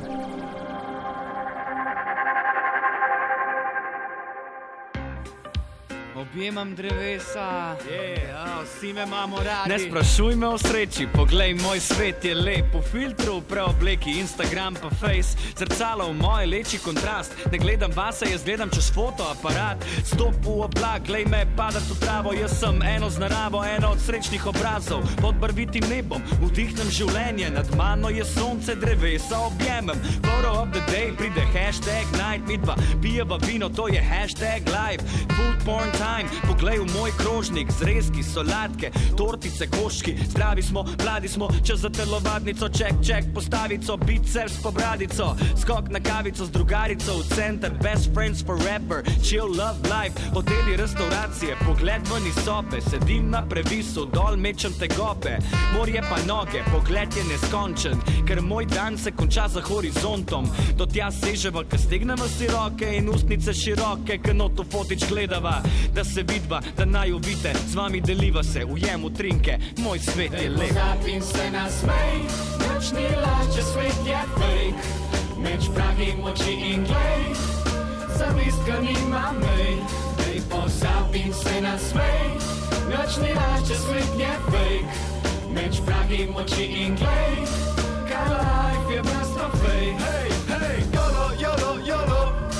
Objemam drevesa, yeah, vsi me imamo radi. Ne sprašuj me o sreči, poglej, moj svet je lep. Po filtru, preobleki, Instagram pa Face, zrcalo v moj leči kontrast. Ne gledam vase, jaz gledam čez fotoaparat. Stop v oblak, glej me padat v travo. Jaz sem eno z naravo, eno od srečnih obrazov. Pod barvitim nebom vdihnem življenje, nad mano je sonce, drevesa objemem. Photo of the day, pride hashtag night, midva pijeva vino, to je hashtag life. Food porn time, poglej v moj krožnik, zrezki, solatke, tortice, koški. Zdravi smo, mladi smo, čez za telovadnico, ček, ček, postavico, biceps po bradico, skok na kavico z drugarico v center, best friends forever, chill, love life, hoteli, restauracije, pogled ven iz sobe, sedim na previsu, dol mečem tegobe, morje pa noge, pogled je neskončen, ker moj dan se konča za horizontom, do tja seževa, ker stegneva si roke in ustnice široke, ker noto fotič gledava, da se vidva, da naju vite, z vami deliva se, ujemo trinke, moj svet je lep. Pozabim se na smej, noč ni lače, svet je fake, meč pragim oči in glej, zavistka nima mej. Dej, pozabim se na smej, noč ni lače, svet je fake, meč pragim oči in glej, kar life je prosto fake. Hej, hej, jolo, jolo, jolo,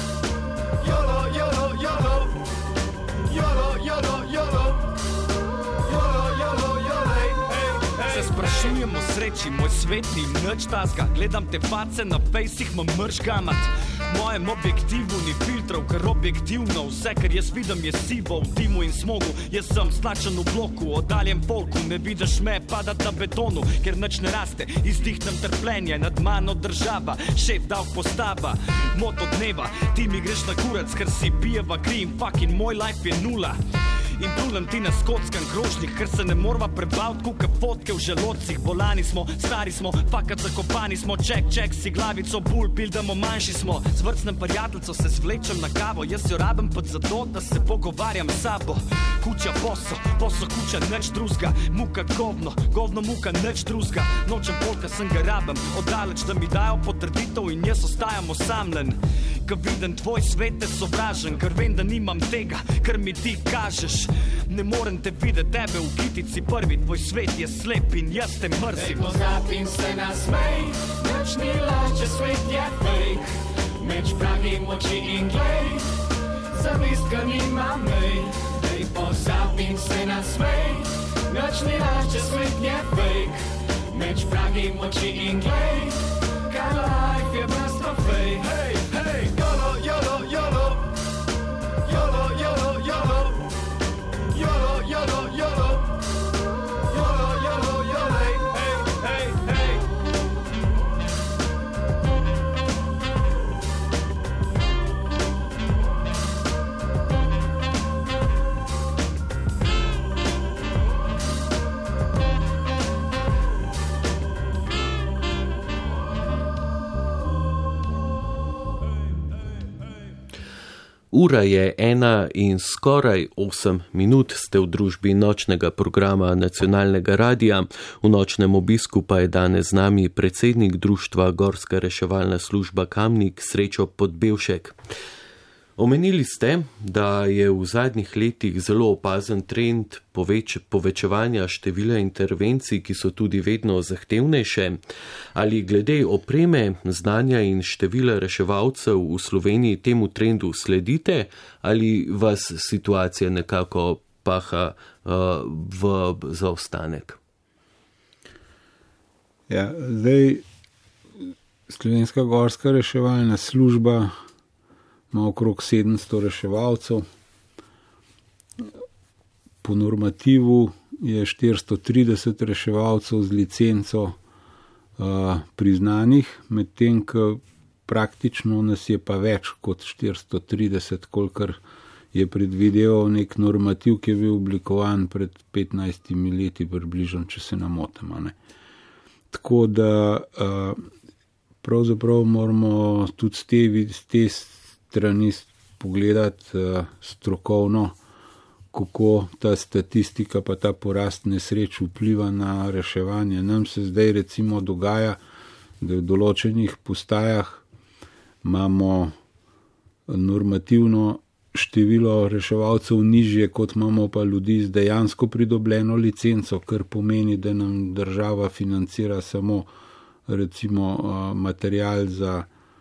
jolo, jolo, jolo. Jolo, jolo, jolo, jolo, jolo, jolo, hej, hej. Se sprašujem o sreči, moj svet ni nič tazga. Gledam te face na fejsih, me mrš gamat. Mojem objektivu ni filtrov, ker objektivno vse, kar jaz vidim, je sivo v dimu in smogu. Jaz sem stlačen v bloku, oddaljen polku, ne vidiš me padat na betonu, ker nič ne raste, izdihnem trpljenje, nad mano država, šef davk postava, moto dneva, ti mi greš na kurac, ker si pijeva kri in fucking moj life je nula. In plunem ti na skotskan krožnik, ker se ne morva prebavt, kuka fotke v želodcih. Bolani smo, stari smo, fakat zakopani smo, ček, ček, si glavico, bul, pildamo, manjši smo. Z vrstnem prijateljco se svlečem na kavo, jaz jo rabim pod zato, da se pogovarjam s sabo. Kuća poso, poso kuća, nič druzga, muka govno, govno muka, nič druzga. Nočem polka, sem ga rabim, oddaleč, da mi dajo potrditev in jaz ostajam osamljen. Ko vidim tvoj svet je sovražen, ker vem, da nimam tega, kar mi ti kažeš. Ne morem te videti, tebe v kitici prvi, tvoj svet je slep in jaz te mrzim. Pozabim se na smej, noč ni lače, svet je fake, meč pragi moči in glej, zaviska nima mej, dej pozabim se na smej, noč ni laž, če svet je fake, meč pragi moči in glej, kaj life je prosto fake. Hej, hej, jolo, jolo, jolo, jolo, jolo, jolo, jolo, jolo, jolo, jolo, jolo, jolo, hej, hej, hej. Ura je ena in skoraj osem minut, ste v družbi nočnega programa Nacionalnega radia. V nočnem obisku pa je danes z nami predsednik društva Gorska reševalna služba Kamnik Srečo Podbevšek. Omenili ste, da je v zadnjih letih zelo opazen trend poveč, povečevanja števila intervencij, ki so tudi vedno zahtevnejše. Ali glede opreme, znanja in števila reševalcev v Sloveniji temu trendu sledite, ali vas situacija nekako paha uh, v zaostanek? Ja, zdaj Slovenska gorska reševalna služba ima okrog sedemsto reševalcev. Po normativu je štiristo trideset reševalcev z licenco uh, priznanih, medtem ko praktično nas je pa več kot štiristo trideset, kolikor je predvideval nek normativ, ki je bil oblikovan pred petnajstimi leti približno, če se ne motim. Tako da uh, pravzaprav moramo tudi z te, z te strani pogledati uh, strokovno, kako ta statistika pa ta porast nesreč vpliva na reševanje. Nam se zdaj recimo dogaja, da v določenih postajah imamo normativno število reševalcev nižje, kot imamo pa ljudi z dejansko pridobljeno licenco, kar pomeni, da nam država financira samo recimo uh, material za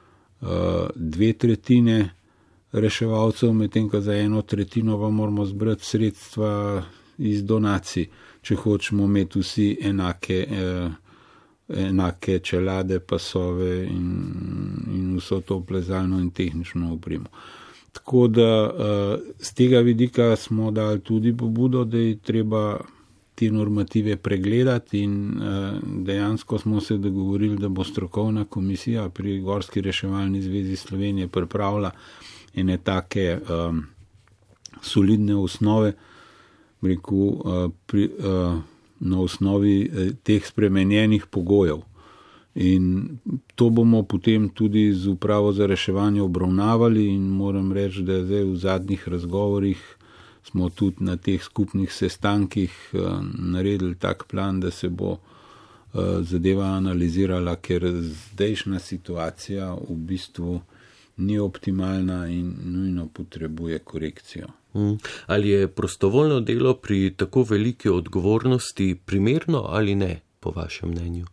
dve tretjine reševalcev, medtem ko za eno tretjino pa moramo zbrati sredstva iz donacij, če hočemo imeti vsi enake, eh, enake čelade, pasove in, in vso to plezalno in tehnično opremo. Tako da eh, z tega vidika smo dali tudi pobudo, da je treba te normative pregledati in uh, dejansko smo se dogovorili, da bo strokovna komisija pri Gorski reševalni zvezi Slovenije pripravila ene take um, solidne osnove, rekel, uh, pri, uh, na osnovi uh, teh spremenjenih pogojev. In to bomo potem tudi z upravo za reševanje obravnavali in moram reči, da zdaj v zadnjih razgovorih smo tudi na teh skupnih sestankih uh, naredili tak plan, da se bo uh, zadeva analizirala, ker zdajšnja situacija v bistvu ni optimalna in nujno potrebuje korekcijo. Hmm. Ali je prostovoljno delo pri tako veliki odgovornosti primerno ali ne, po vašem mnenju?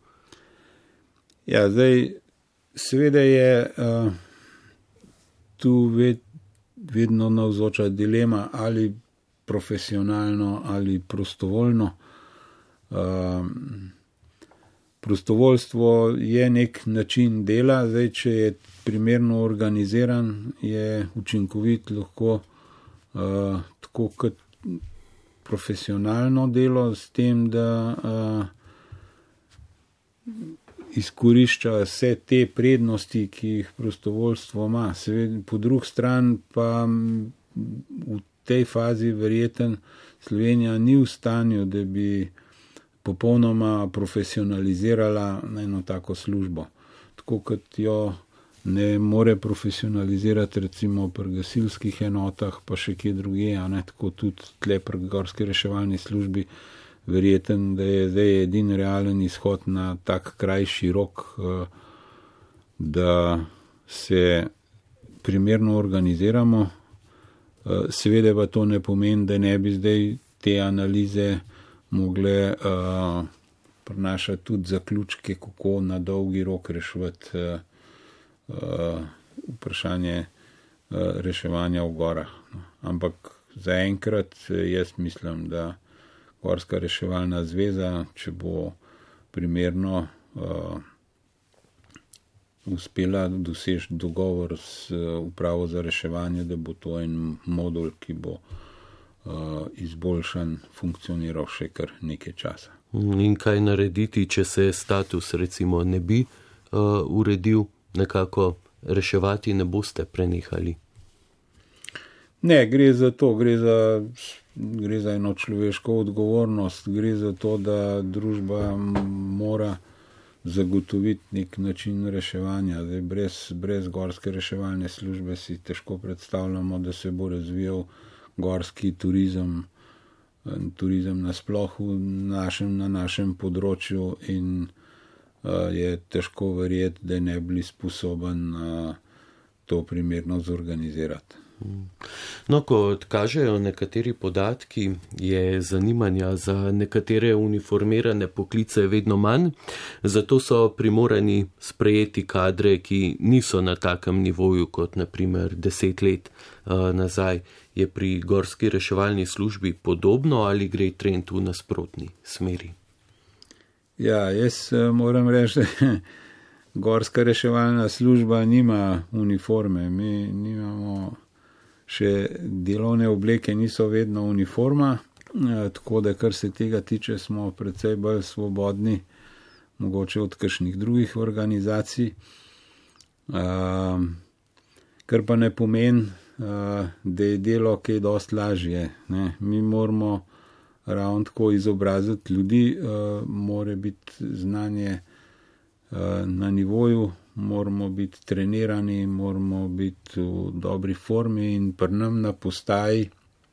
Ja, zdaj seveda je uh, tu ved, vedno navzoča dilema, ali profesionalno ali prostovoljno. Uh, prostovoljstvo je nek način dela, zdaj, če je primerno organiziran, je učinkovit lahko uh, tako kot profesionalno delo, s tem, da uh, izkorišča vse te prednosti, ki jih prostovoljstvo ima. Seveda, po drugi strani pa v tej fazi verjeten Slovenija ni v stanju, da bi popolnoma profesionalizirala eno tako službo. Tako kot jo ne more profesionalizirati recimo pri gasilskih enotah, pa še kje druge, a ne, tako tudi tle pri Gorski reševalni službi verjeten, da je zdaj edin realen izhod na tak krajši rok, da se primerno organiziramo. Seveda pa to ne pomeni, da ne bi zdaj te analize mogle uh, prinašati tudi zaključke, kako na dolgi rok reševati uh, vprašanje reševanja v gorah. Ampak zaenkrat jaz mislim, da Gorska reševalna zveza, če bo primerno uh, uspela doseči dogovor s upravo za reševanje, da bo to en modul, ki bo uh, izboljšan, funkcioniral še kar nekaj časa. In kaj narediti, če se status recimo ne bi uh, uredil, nekako reševati ne boste prenehali? Ne, gre za to, gre za, gre za eno človeško odgovornost, gre za to, da družba mora zagotoviti nek način reševanja. Zdaj, brez, brez gorske reševalne službe si težko predstavljamo, da se bo razvijal gorski turizem, turizem nasploh v našem, na našem področju in uh, je težko verjeti, da ne bi sposoben uh, to primerno zorganizirati. No, kot kažejo nekateri podatki, je zanimanja za nekatere uniformirane poklice vedno manj, zato so primorani sprejeti kadre, ki niso na takem nivoju kot naprimer deset let uh, nazaj. Je pri gorski reševalni službi podobno ali gre trend v nasprotni smeri? Ja, jaz moram reči, da gorska reševalna služba nima uniforme, mi nimamo. Še delovne obleke niso vedno uniforma, tako da kar se tega tiče, smo precej bolj svobodni, mogoče od kakšnih drugih organizacij, uh, kar pa ne pomeni, uh, da je delo kaj dosti lažje. Ne? Mi moramo ravno tako izobraziti ljudi, uh, mora biti znanje uh, na nivoju, moramo biti trenirani, moramo biti v dobri formi in pri nam na postaji,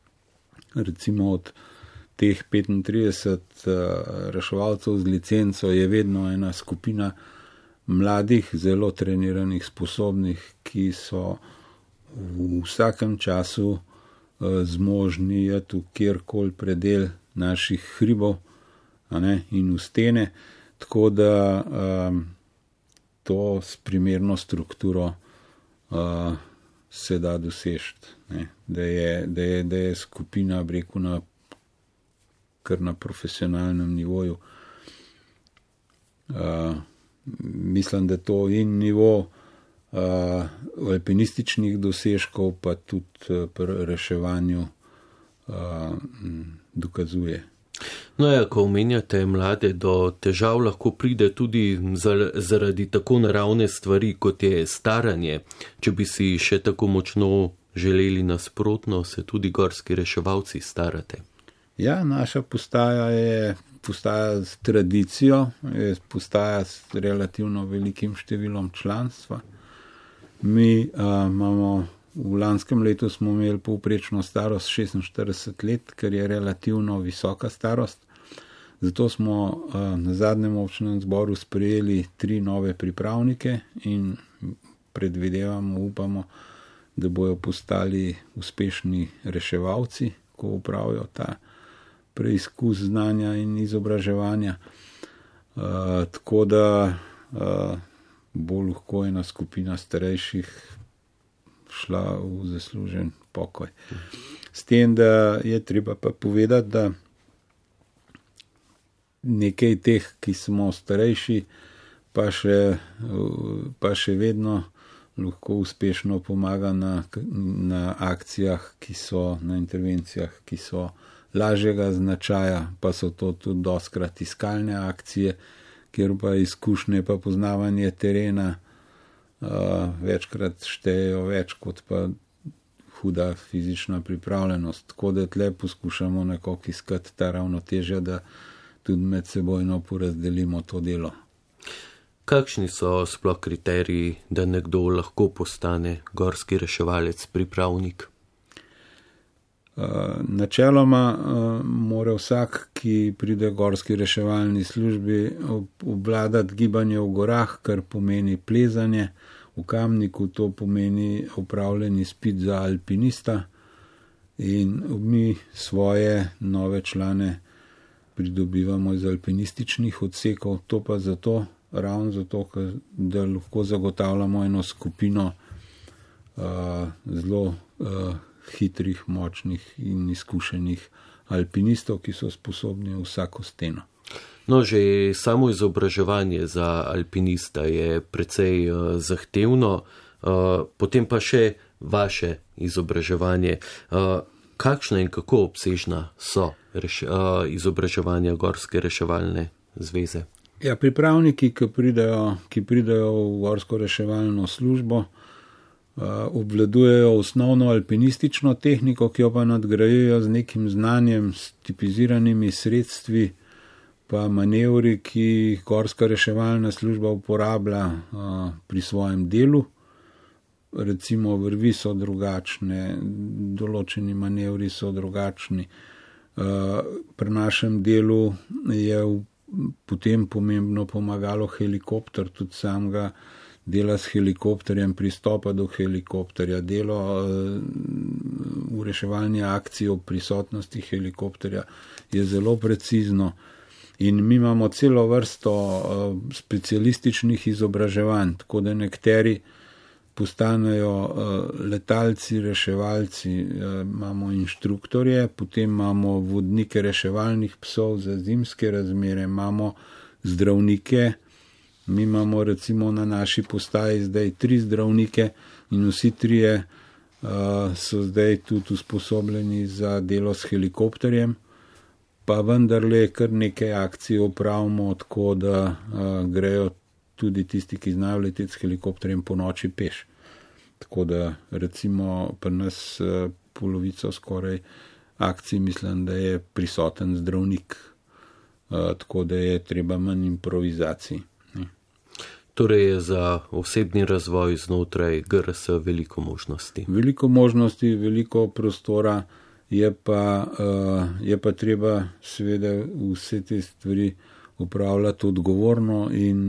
recimo od teh petintrideset uh, reševalcev z licenco, je vedno ena skupina mladih, zelo treniranih, sposobnih, ki so v vsakem času uh, zmožni jeti v kjerkoli predel naših hribov, a ne, in v stene, tako da um, to s primerno strukturo uh, se da dosežiti, da je, da je, da je skupina, breku, na, kar na profesionalnem nivoju. Uh, mislim, da to in nivo uh, alpinističnih dosežkov, pa tudi uh, pri reševanju uh, dokazuje. No ja, ko omenjate mlade, do težav lahko pride tudi zaradi tako naravne stvari, kot je staranje. Če bi si še tako močno želeli nasprotno, se tudi gorski reševalci starate. Ja, naša postaja je postaja s tradicijo, je postaja s relativno velikim številom članstva. Mi a, imamo v lanskem letu smo imeli povprečno starost šestinštirideset let, kar je relativno visoka starost. Zato smo uh, na zadnjem občnem zboru sprejeli tri nove pripravnike in predvidevamo, upamo, da bojo postali uspešni reševalci, ko upravijo ta preizkus znanja in izobraževanja. Uh, tako da uh, bo lahko ena skupina starejših šla v zaslužen pokoj. S tem, da je treba pa povedati, da nekaj teh, ki smo starejši, pa še, pa še vedno lahko uspešno pomaga na, na akcijah, ki so, na intervencijah, ki so lažjega značaja, pa so to tudi dostkrat iskalne akcije, kjer pa izkušnje pa poznavanje terena Uh, večkrat štejejo več kot pa huda fizična pripravljenost. Tako da tle poskušamo nekako iskati ta ravnotežja, da tudi med sebojno porazdelimo to delo. Kakšni so sploh kriteriji, da nekdo lahko postane gorski reševalec, pripravnik? Uh, načeloma uh, mora vsak, ki pride gorski reševalni službi, obvladati gibanje v gorah, kar pomeni plezanje. V Kamniku to pomeni opravljen izpit za alpinista in mi svoje nove člane pridobivamo iz alpinističnih odsekov. To pa zato, ravno zato, da lahko zagotavljamo eno skupino uh, zelo uh, hitrih, močnih in izkušenih alpinistov, ki so sposobni vsako steno. No, že samo izobraževanje za alpinista je precej uh, zahtevno, uh, potem pa še vaše izobraževanje. Uh, kakšna in kako obsežna so reš, uh, izobraževanja Gorske reševalne zveze? Ja, pripravniki, ki pridejo, ki pridejo v Gorsko reševalno službo, uh, obvladujejo osnovno alpinistično tehniko, ki jo pa nadgrajujejo z nekim znanjem, s tipiziranimi sredstvi, pa manevri, ki jih Gorska reševalna služba uporablja uh, pri svojem delu. Recimo vrvi so drugačne, določeni manevri so drugačni. Pri našem delu je potem pomembno pomagalo helikopter, tudi samega dela s helikopterjem, pristopa do helikopterja, delo v reševalni akciji ob prisotnosti helikopterja je zelo precizno. In mi imamo celo vrsto specialističnih izobraževanj, tako da nekateri postanejo uh, letalci, reševalci, uh, imamo inštruktorje, potem imamo vodnike reševalnih psov za zimske razmere, imamo zdravnike, mi imamo recimo na naši postaji zdaj tri zdravnike in vsi trije uh, so zdaj tudi usposobljeni za delo s helikopterjem, pa vendarle kar nekaj akcij opravimo, tako da uh, grejo tudi tisti, ki znajo leteti s helikopterjem po noči peš. Tako da recimo pri nas polovico skoraj akcij mislim, da je prisoten zdravnik, tako da je treba manj improvizacij. Torej je za osebni razvoj znotraj G R S veliko možnosti. Veliko možnosti, veliko prostora, je pa, je pa treba seveda vse te stvari upravljati odgovorno in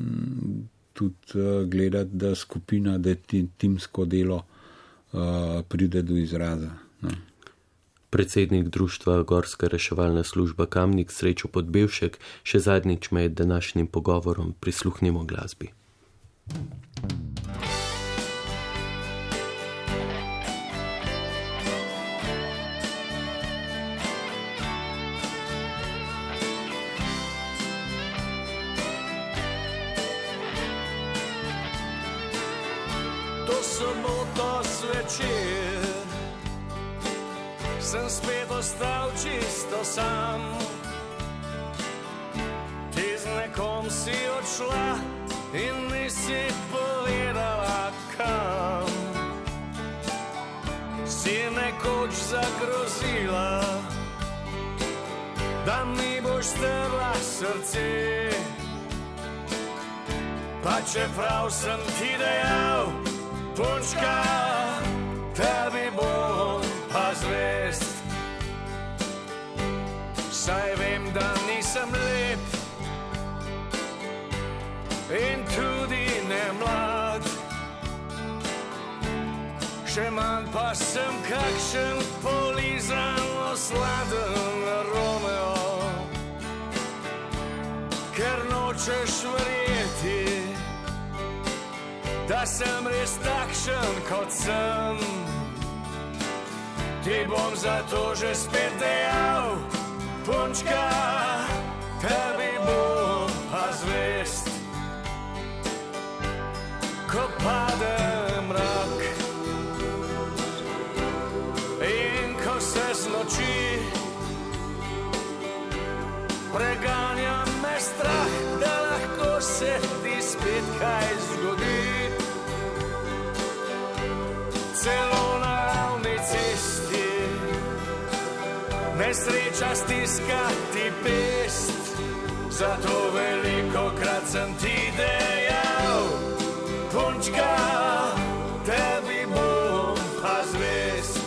tudi gledati, da skupina, da timsko delo uh, pride do izraza. Ne. Predsednik društva Gorska reševalna služba Kamnik Srečo Podbevšek še zadnjič med današnjim pogovorom prisluhnimo glasbi. Sem spet ostal čisto sam, ti z nekom si odšla in nisi povedala kam. Si nekoč zagrozila, da mi boš strla srce, pa čeprav sem ti dejal, punčka, tebi bom pa zvest. Saj vem, da nisem lep in tudi ne mlad, še manj pa sem kakšen polizan osladen Romeo, ker nočeš verjeti, da sem res takšen kot sem. Ti bom zato že spet dejal, punčka, tebi bom pa zvest. Ko pade mrak in ko se znoči, preganja me strah, da lahko se ti spet kaj zgodi. Celo na ravni cesti nesreča stiska ti pest, zato velikokrat sem ti dejal, punčka, tebi bom pa zvest.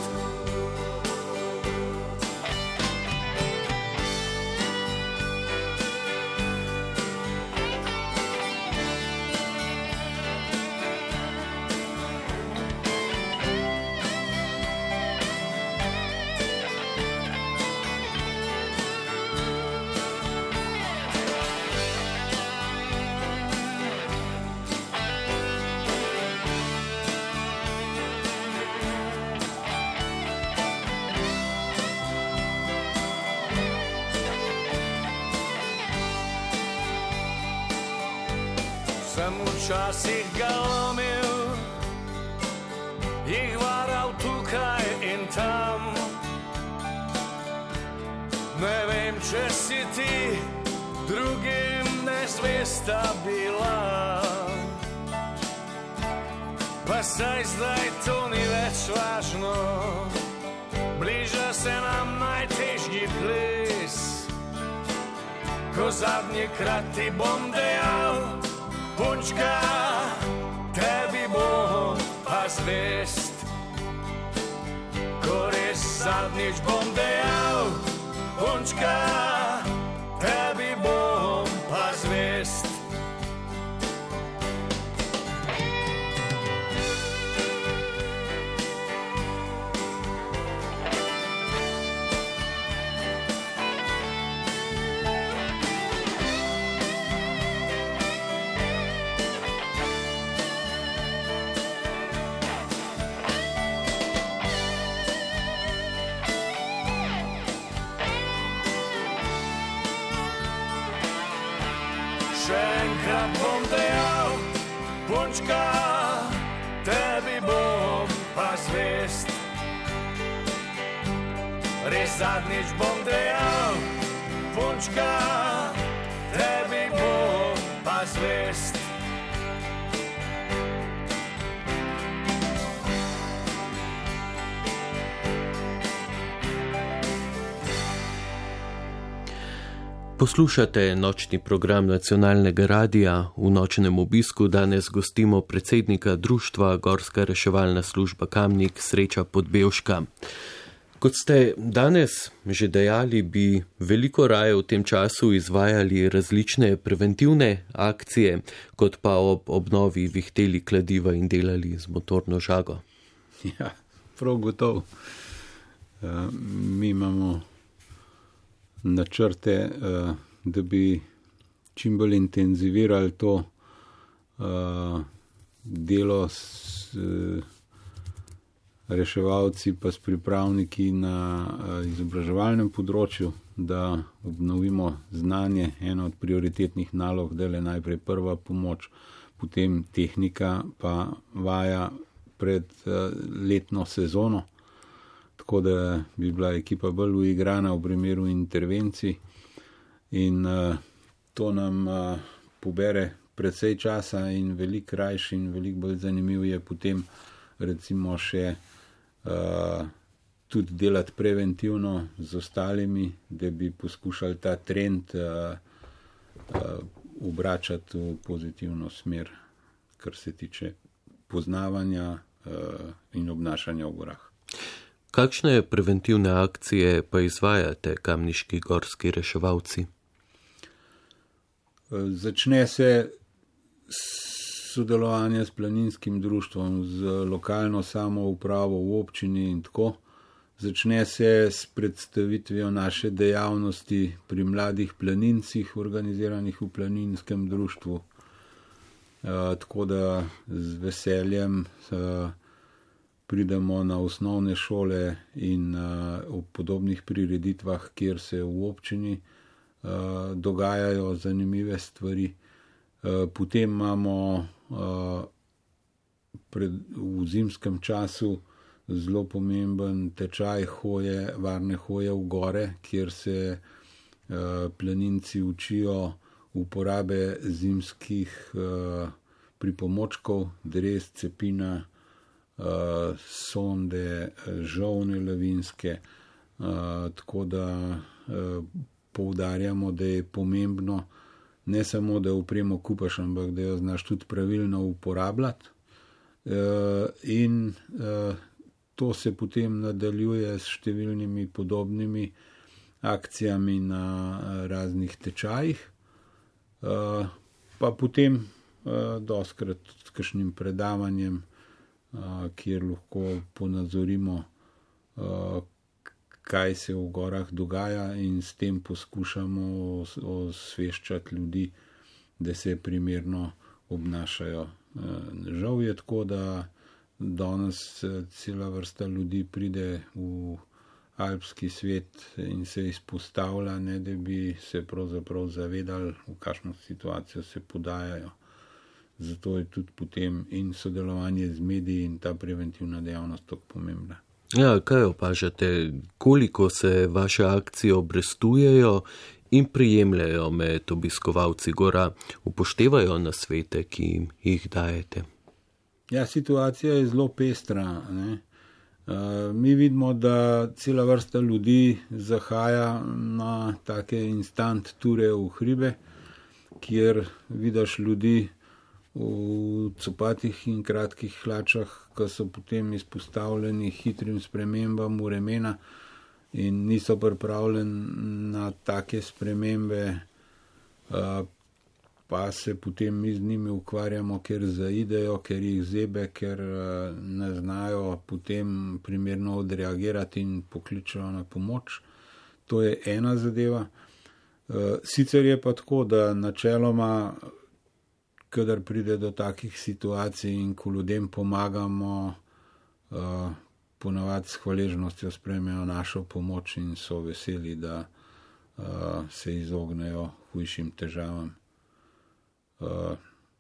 sem včasih ga lomil, jih varal tukaj in tam. Ne vem, če si ti drugim nezvesta bila, pa saj zdaj to ni več važno. Bliža se nam najtežji ples, ko zadnji krat ti bom dejal, punčka, tebi bom pa zvest. Ko res zadnjič bom dejal, punčka, tebi bom pa zvest. Še enkrat bom dejal, punčka, tebi bom pa zvest. Res zadnjič bom dejal, punčka, tebi bom pa zvest. Poslušate nočni program nacionalnega radia. V nočnem obisku danes gostimo predsednika društva Gorska reševalna služba Kamnik Sreča Podbevška. Kot ste danes že dejali, bi veliko raje v tem času izvajali različne preventivne akcije, kot pa ob obnovi vihteli kladiva in delali z motorno žago. Ja, prav gotovo. Uh, mi imamo načrte, da bi čim bolj intenzivirali to delo s reševalci pa s pripravniki na izobraževalnem področju, da obnovimo znanje. Ena od prioritetnih nalog, da je najprej prva pomoč, potem tehnika pa vaja pred letno sezono. Tako da bi bila ekipa bolj uigrana v primeru intervencij in uh, to nam uh, pobere precej časa in veliko krajši in veliko bolj zanimiv je potem recimo še uh, tudi delati preventivno z ostalimi, da bi poskušali ta trend uh, uh, obračati v pozitivno smer, kar se tiče poznavanja uh, in obnašanja v gorah. Kakšne preventivne akcije pa izvajate kamniški gorski reševalci? Začne se sodelovanje s planinskim društvom, z lokalno samoupravo v občini in tako. Začne se s predstavitvijo naše dejavnosti pri mladih planincih, organiziranih v planinskem društvu. E, tako da z veseljem e, pridemo na osnovne šole in uh, v podobnih prireditvah, kjer se v občini uh, dogajajo zanimive stvari. Uh, potem imamo uh, pred, v zimskem času zelo pomemben tečaj hoje, varne hoje v gore, kjer se uh, planinci učijo uporabe zimskih uh, pripomočkov, dres, cepina, Uh, sonde, žolne lavinske, uh, tako da uh, poudarjamo, da je pomembno ne samo, da opremo kupaš, ampak da jo znaš tudi pravilno uporabljati. Uh, in uh, to se potem nadaljuje s številnimi podobnimi akcijami na uh, raznih tečajih, uh, pa potem uh, doskrat s kakšnim predavanjem, kjer lahko ponazorimo, kaj se v gorah dogaja in s tem poskušamo osveščati ljudi, da se primerno obnašajo. Žal je tako, da danes cela vrsta ljudi pride v alpski svet in se izpostavlja, ne da bi se pravzaprav zavedali, v kakšno situacijo se podajajo. zato je tudi potem in sodelovanje z mediji in ta preventivna dejavnost tako pomembna. Ja, kaj opažate, koliko se vaše akcije obrestujejo in prijemljajo med obiskovalci gora, upoštevajo nasvete, ki jih dajete? Ja, situacija je zelo pestra, ne. Uh, mi vidimo, da cela vrsta ljudi zahaja na take instant ture v hribe, kjer vidiš ljudi v copatih in kratkih hlačah, ki so potem izpostavljeni hitrim spremembam vremena in niso pripravljeni na take spremembe, uh, pa se potem mi z njimi ukvarjamo, ker zaidejo, ker jih zebe, ker uh, ne znajo potem primerno odreagirati in pokličejo na pomoč. To je ena zadeva. Uh, sicer je pa tako, da načeloma, kadar pride do takih situacij in ko ljudem pomagamo, uh, ponavadi s hvaležnostjo sprejmejo našo pomoč in so veseli, da uh, se izognejo hujšim težavam. Uh,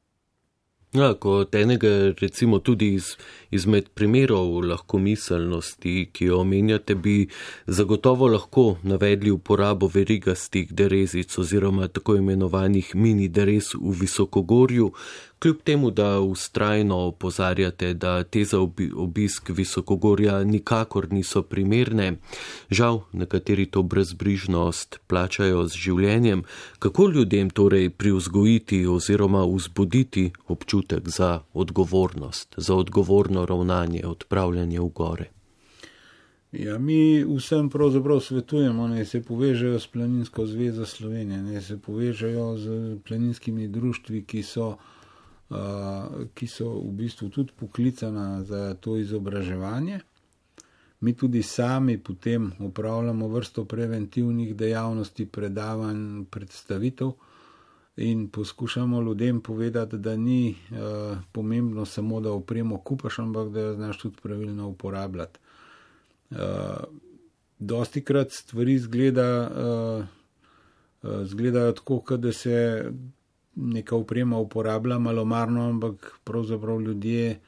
ja, kot enega recimo tudi iz, izmed primerov lahkomiselnosti, ki jo omenjate, bi zagotovo lahko navedli uporabo verigastih derezic oziroma tako imenovanih mini derez v visokogorju, kljub temu, da vztrajno opozarjate, da te za obisk visokogorja nikakor niso primerne. Žal, nekateri to brezbrižnost plačajo z življenjem. Kako ljudem torej privzgojiti oziroma vzbuditi občutek za odgovornost, za odgovorno ravnanje, odpravljanje v gore? Ja, mi vsem pravzaprav svetujemo, ne se povežejo s Planinsko zvezo Slovenije, ne se povežejo z planinskimi društvi, ki so Uh, ki so v bistvu tudi poklicana za to izobraževanje. Mi tudi sami potem upravljamo vrsto preventivnih dejavnosti, predavanj, predstavitev in poskušamo ljudem povedati, da ni uh, pomembno samo, da opremo kupaš, ampak da jo znaš tudi pravilno uporabljati. Uh, dostikrat stvari izgleda, uh, uh, izgledajo tako, kot da se neka oprema uporablja malomarno, ampak pravzaprav ljudje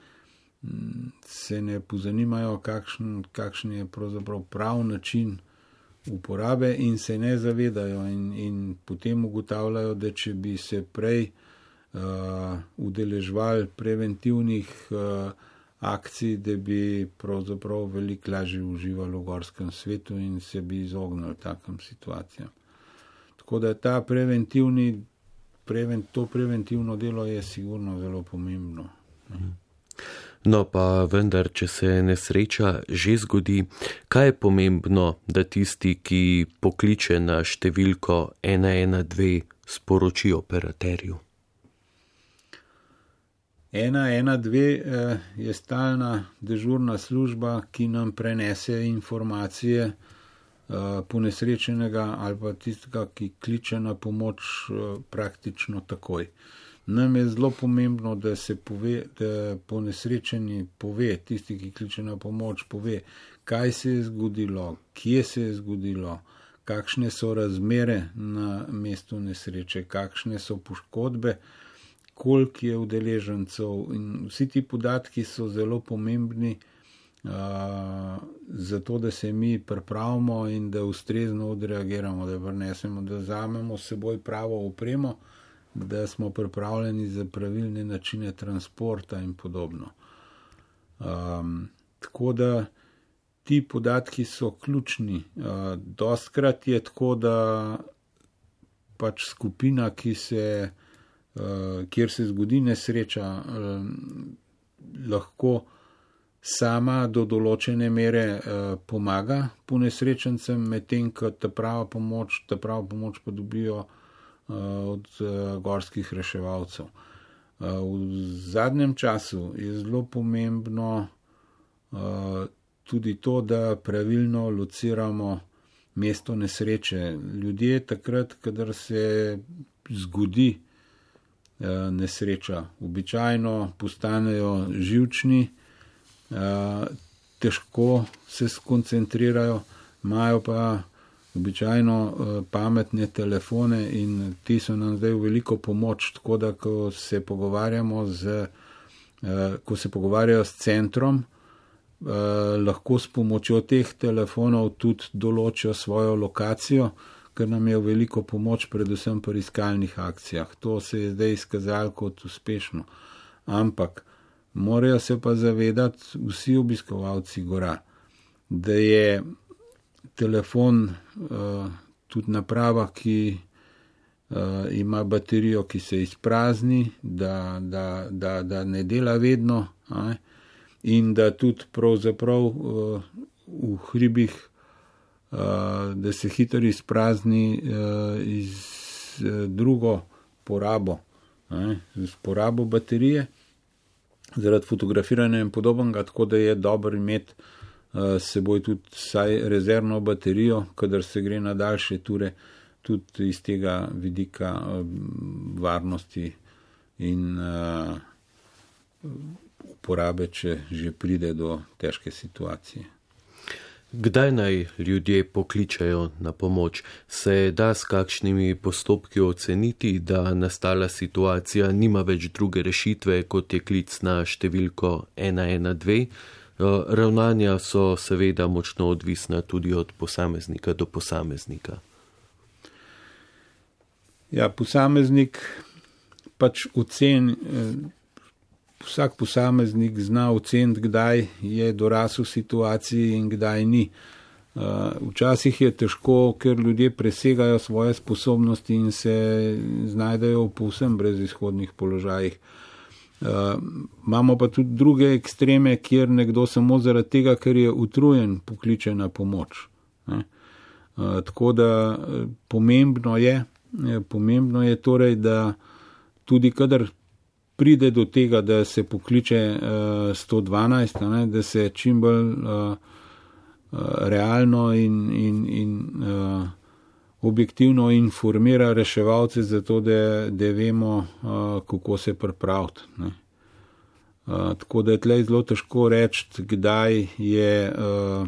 se ne pozanimajo, kakšen, kakšen je pravzaprav prav način uporabe in se ne zavedajo in, in potem ugotavljajo, da če bi se prej uh, udeležvali preventivnih uh, akcij, da bi pravzaprav veliko lažje uživali v gorskem svetu in se bi izognili takim situacijam. Tako da ta preventivni To preventivno delo je sigurno zelo pomembno. No pa vendar, če se nesreča že zgodi, kaj je pomembno, da tisti, ki pokliče na številko ena ena dve, sporoči operaterju? ena ena dve je stalna dežurna služba, ki nam prenese informacije ponesrečenega ali pa tistega, ki kliče na pomoč praktično takoj. Nam je zelo pomembno, da se pove, da ponesrečeni pove, tisti, ki kliče na pomoč, pove, kaj se je zgodilo, kje se je zgodilo, kakšne so razmere na mestu nesreče, kakšne so poškodbe, koliko je udeležencev in vsi ti podatki so zelo pomembni, Uh, zato, da se mi pripravimo in da ustrezno odreagiramo, da prinesemo, da vzamemo s seboj pravo opremo, da smo pripravljeni za pravilne načine transporta in podobno. Um, tako da ti podatki so ključni. Uh, dostkrat je tako, da pač skupina, ki se, uh, kjer se zgodi nesreča, uh, lahko sama do določene mere eh, pomaga ponesrečencem, medtem ko ta prava pomoč, ta prava pomoč pa dobijo eh, od eh, gorskih reševalcev. Eh, v zadnjem času je zelo pomembno eh, tudi to, da pravilno lociramo mesto nesreče. Ljudje takrat, kadar se zgodi eh, nesreča, običajno postanejo živčni, Uh, težko se skoncentrirajo, imajo pa običajno pametne telefone in ti so nam zdaj v veliko pomoč, tako da ko se pogovarjamo z, ko se pogovarjajo s centrom, lahko s pomočjo teh telefonov tudi določijo svojo lokacijo, ker nam je v veliko pomoč predvsem pri iskalnih akcijah. To se je zdaj izkazalo kot uspešno. Ampak morajo se pa zavedati vsi obiskovalci gora, da je telefon uh, tudi naprava, ki uh, ima baterijo, ki se izprazni, da, da, da, da ne dela vedno, aj, in da tudi pravzaprav uh, v hribih, uh, da se hitro izprazni uh, iz uh, drugo porabo, aj, z porabo baterije, zaradi fotografiranja in podobnega, tako da je dobro imeti uh, seboj tudi vsaj rezervno baterijo, kadar se gre na daljše ture, tudi iz tega vidika uh, varnosti in uh, uporabe, če že pride do težke situacije. Kdaj naj ljudje pokličejo na pomoč? Se da s kakšnimi postopki oceniti, da nastala situacija nima več druge rešitve, kot je klic na številko ena ena dve? Ravnanja so seveda močno odvisna tudi od posameznika do posameznika. Ja, posameznik pač ocen, vsak posameznik zna oceniti, kdaj je dorasel situaciji in kdaj ni. Včasih je težko, ker ljudje presegajo svoje sposobnosti in se znajdejo v povsem brezizhodnih položajih. Imamo pa tudi druge ekstreme, kjer nekdo samo zaradi tega, ker je utrujen, pokliče na pomoč. Tako da pomembno je, pomembno je torej, da tudi kadar pride do tega, da se pokliče uh, sto dvanajst, ne, da se čim bolj uh, uh, realno in, in, in uh, objektivno informira reševalce, zato da, da vemo, uh, kako se pripraviti. Ne. Uh, tako da je tlej zelo težko reči, kdaj je, uh,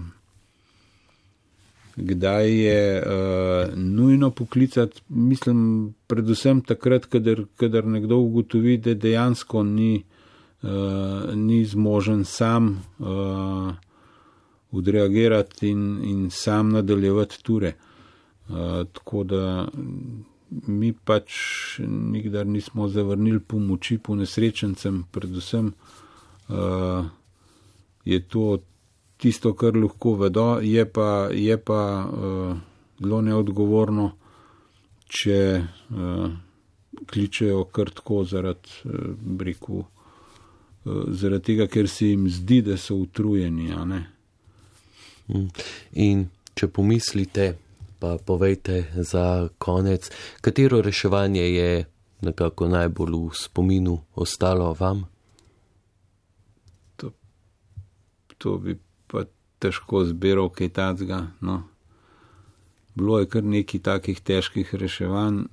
kdaj je uh, nujno poklicati. Mislim, predvsem takrat, kadar, kadar nekdo ugotovi, da dejansko ni, uh, ni zmožen sam uh, odreagirati in, in sam nadaljevati ture. Uh, tako da mi pač nikdar nismo zavrnili pomoči po nesrečencem, predvsem uh, je to tisto, kar lahko vedo, je pa, je pa uh, zelo neodgovorno, če uh, kličejo kar tako zaradi, uh, breku, uh, zaradi tega, ker se jim zdi, da so utrujeni, a ne. In če pomislite, pa povejte za konec, katero reševanje je nekako najbolj v spominu ostalo vam? To, to bi pa težko zbiral kaj tacga, no. Bilo je kar nekaj takih težkih reševanj.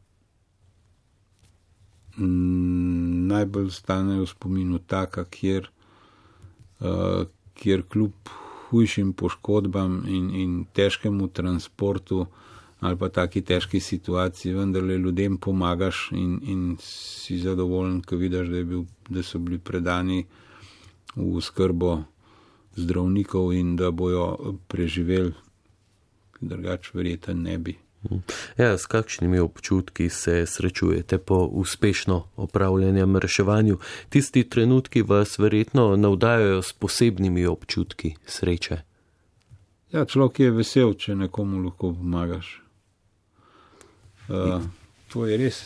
Najbolj stane v spominu taka, kjer, uh, kjer kljub hujšim poškodbam in, in težkemu transportu ali pa taki težki situaciji, vendarle ljudem pomagaš in, in si zadovoljen, ko vidiš, da, je bil, da so bili predani v skrbo zdravnikov in da bojo preživeli, drugače verjetno ne bi. Ja, s kakšnimi občutki se srečujete po uspešno opravljenem reševanju? Tisti trenutki vas verjetno navdajajo s posebnimi občutki sreče. Ja, človek je vesel, če nekomu lahko pomagaš. Uh, to je res.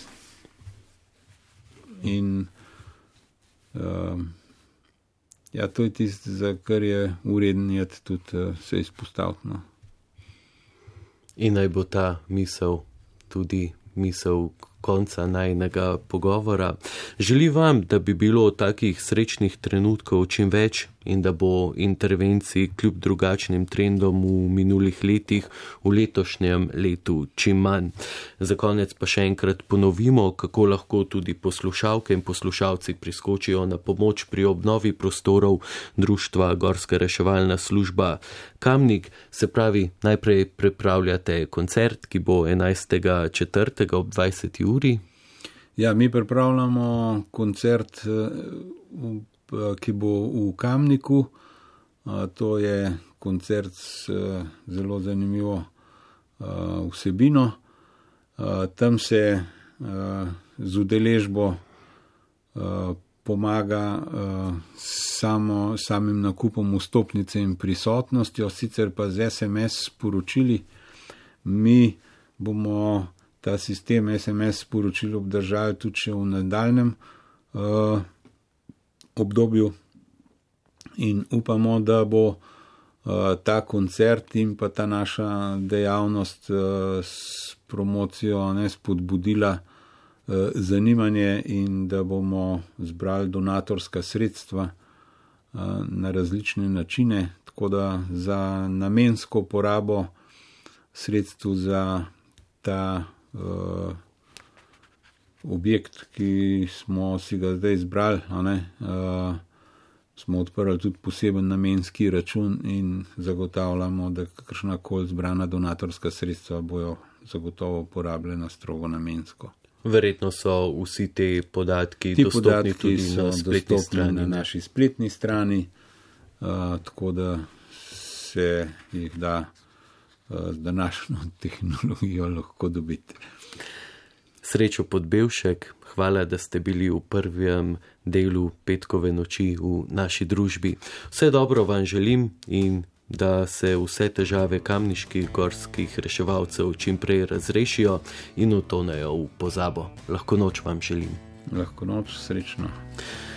In uh, ja, to je tisto, za kar je urednjati tudi uh, se izpostaviti, no. In naj bo ta misel tudi misel, konca najnega pogovora. Želim vam, da bi bilo takih srečnih trenutkov čim več in da bo intervencij kljub drugačnim trendom v minulih letih v letošnjem letu čim manj. Za konec pa še enkrat ponovimo, kako lahko tudi poslušalke in poslušalci priskočijo na pomoč pri obnovi prostorov društva Gorska reševalna služba Kamnik. Se pravi, najprej pripravljate koncert, ki bo enajstega četrtega ob dvajseti uri. Ja, mi pripravljamo koncert, ki bo v Kamniku. To je koncert s zelo zanimivo vsebino. Tam se z udeležbo pomaga samo, samim nakupom vstopnice in prisotnostjo, sicer pa z es em es sporočili. Mi bomo ta sistem es em es sporočil obdržali tudi še v nadaljnem uh, obdobju in upamo, da bo uh, ta koncert in pa ta naša dejavnost uh, s promocijo ne, spodbudila uh, zanimanje in da bomo zbrali donatorska sredstva uh, na različne načine, tako da za namensko porabo sredstv za ta uh, objekt, ki smo si ga zdaj izbrali, ne, uh, smo odprli tudi poseben namenski račun in zagotavljamo, da kakršnakoli zbrana donatorska sredstva bojo zagotovo porabljena strogo namensko. Verjetno so vsi te podatki ti dostopni podatki tudi na spletni strani. Na naši spletni strani, uh, tako da se jih da z današnjo tehnologijo lahko dobiti. Srečo Podbevšek, hvala, da ste bili v prvem delu petkove noči v naši družbi. Vse dobro vam želim in da se vse težave kamniških gorskih reševalcev čim prej razrešijo in utonejo v pozabo. Lahko noč vam želim. Lahko noč, srečno.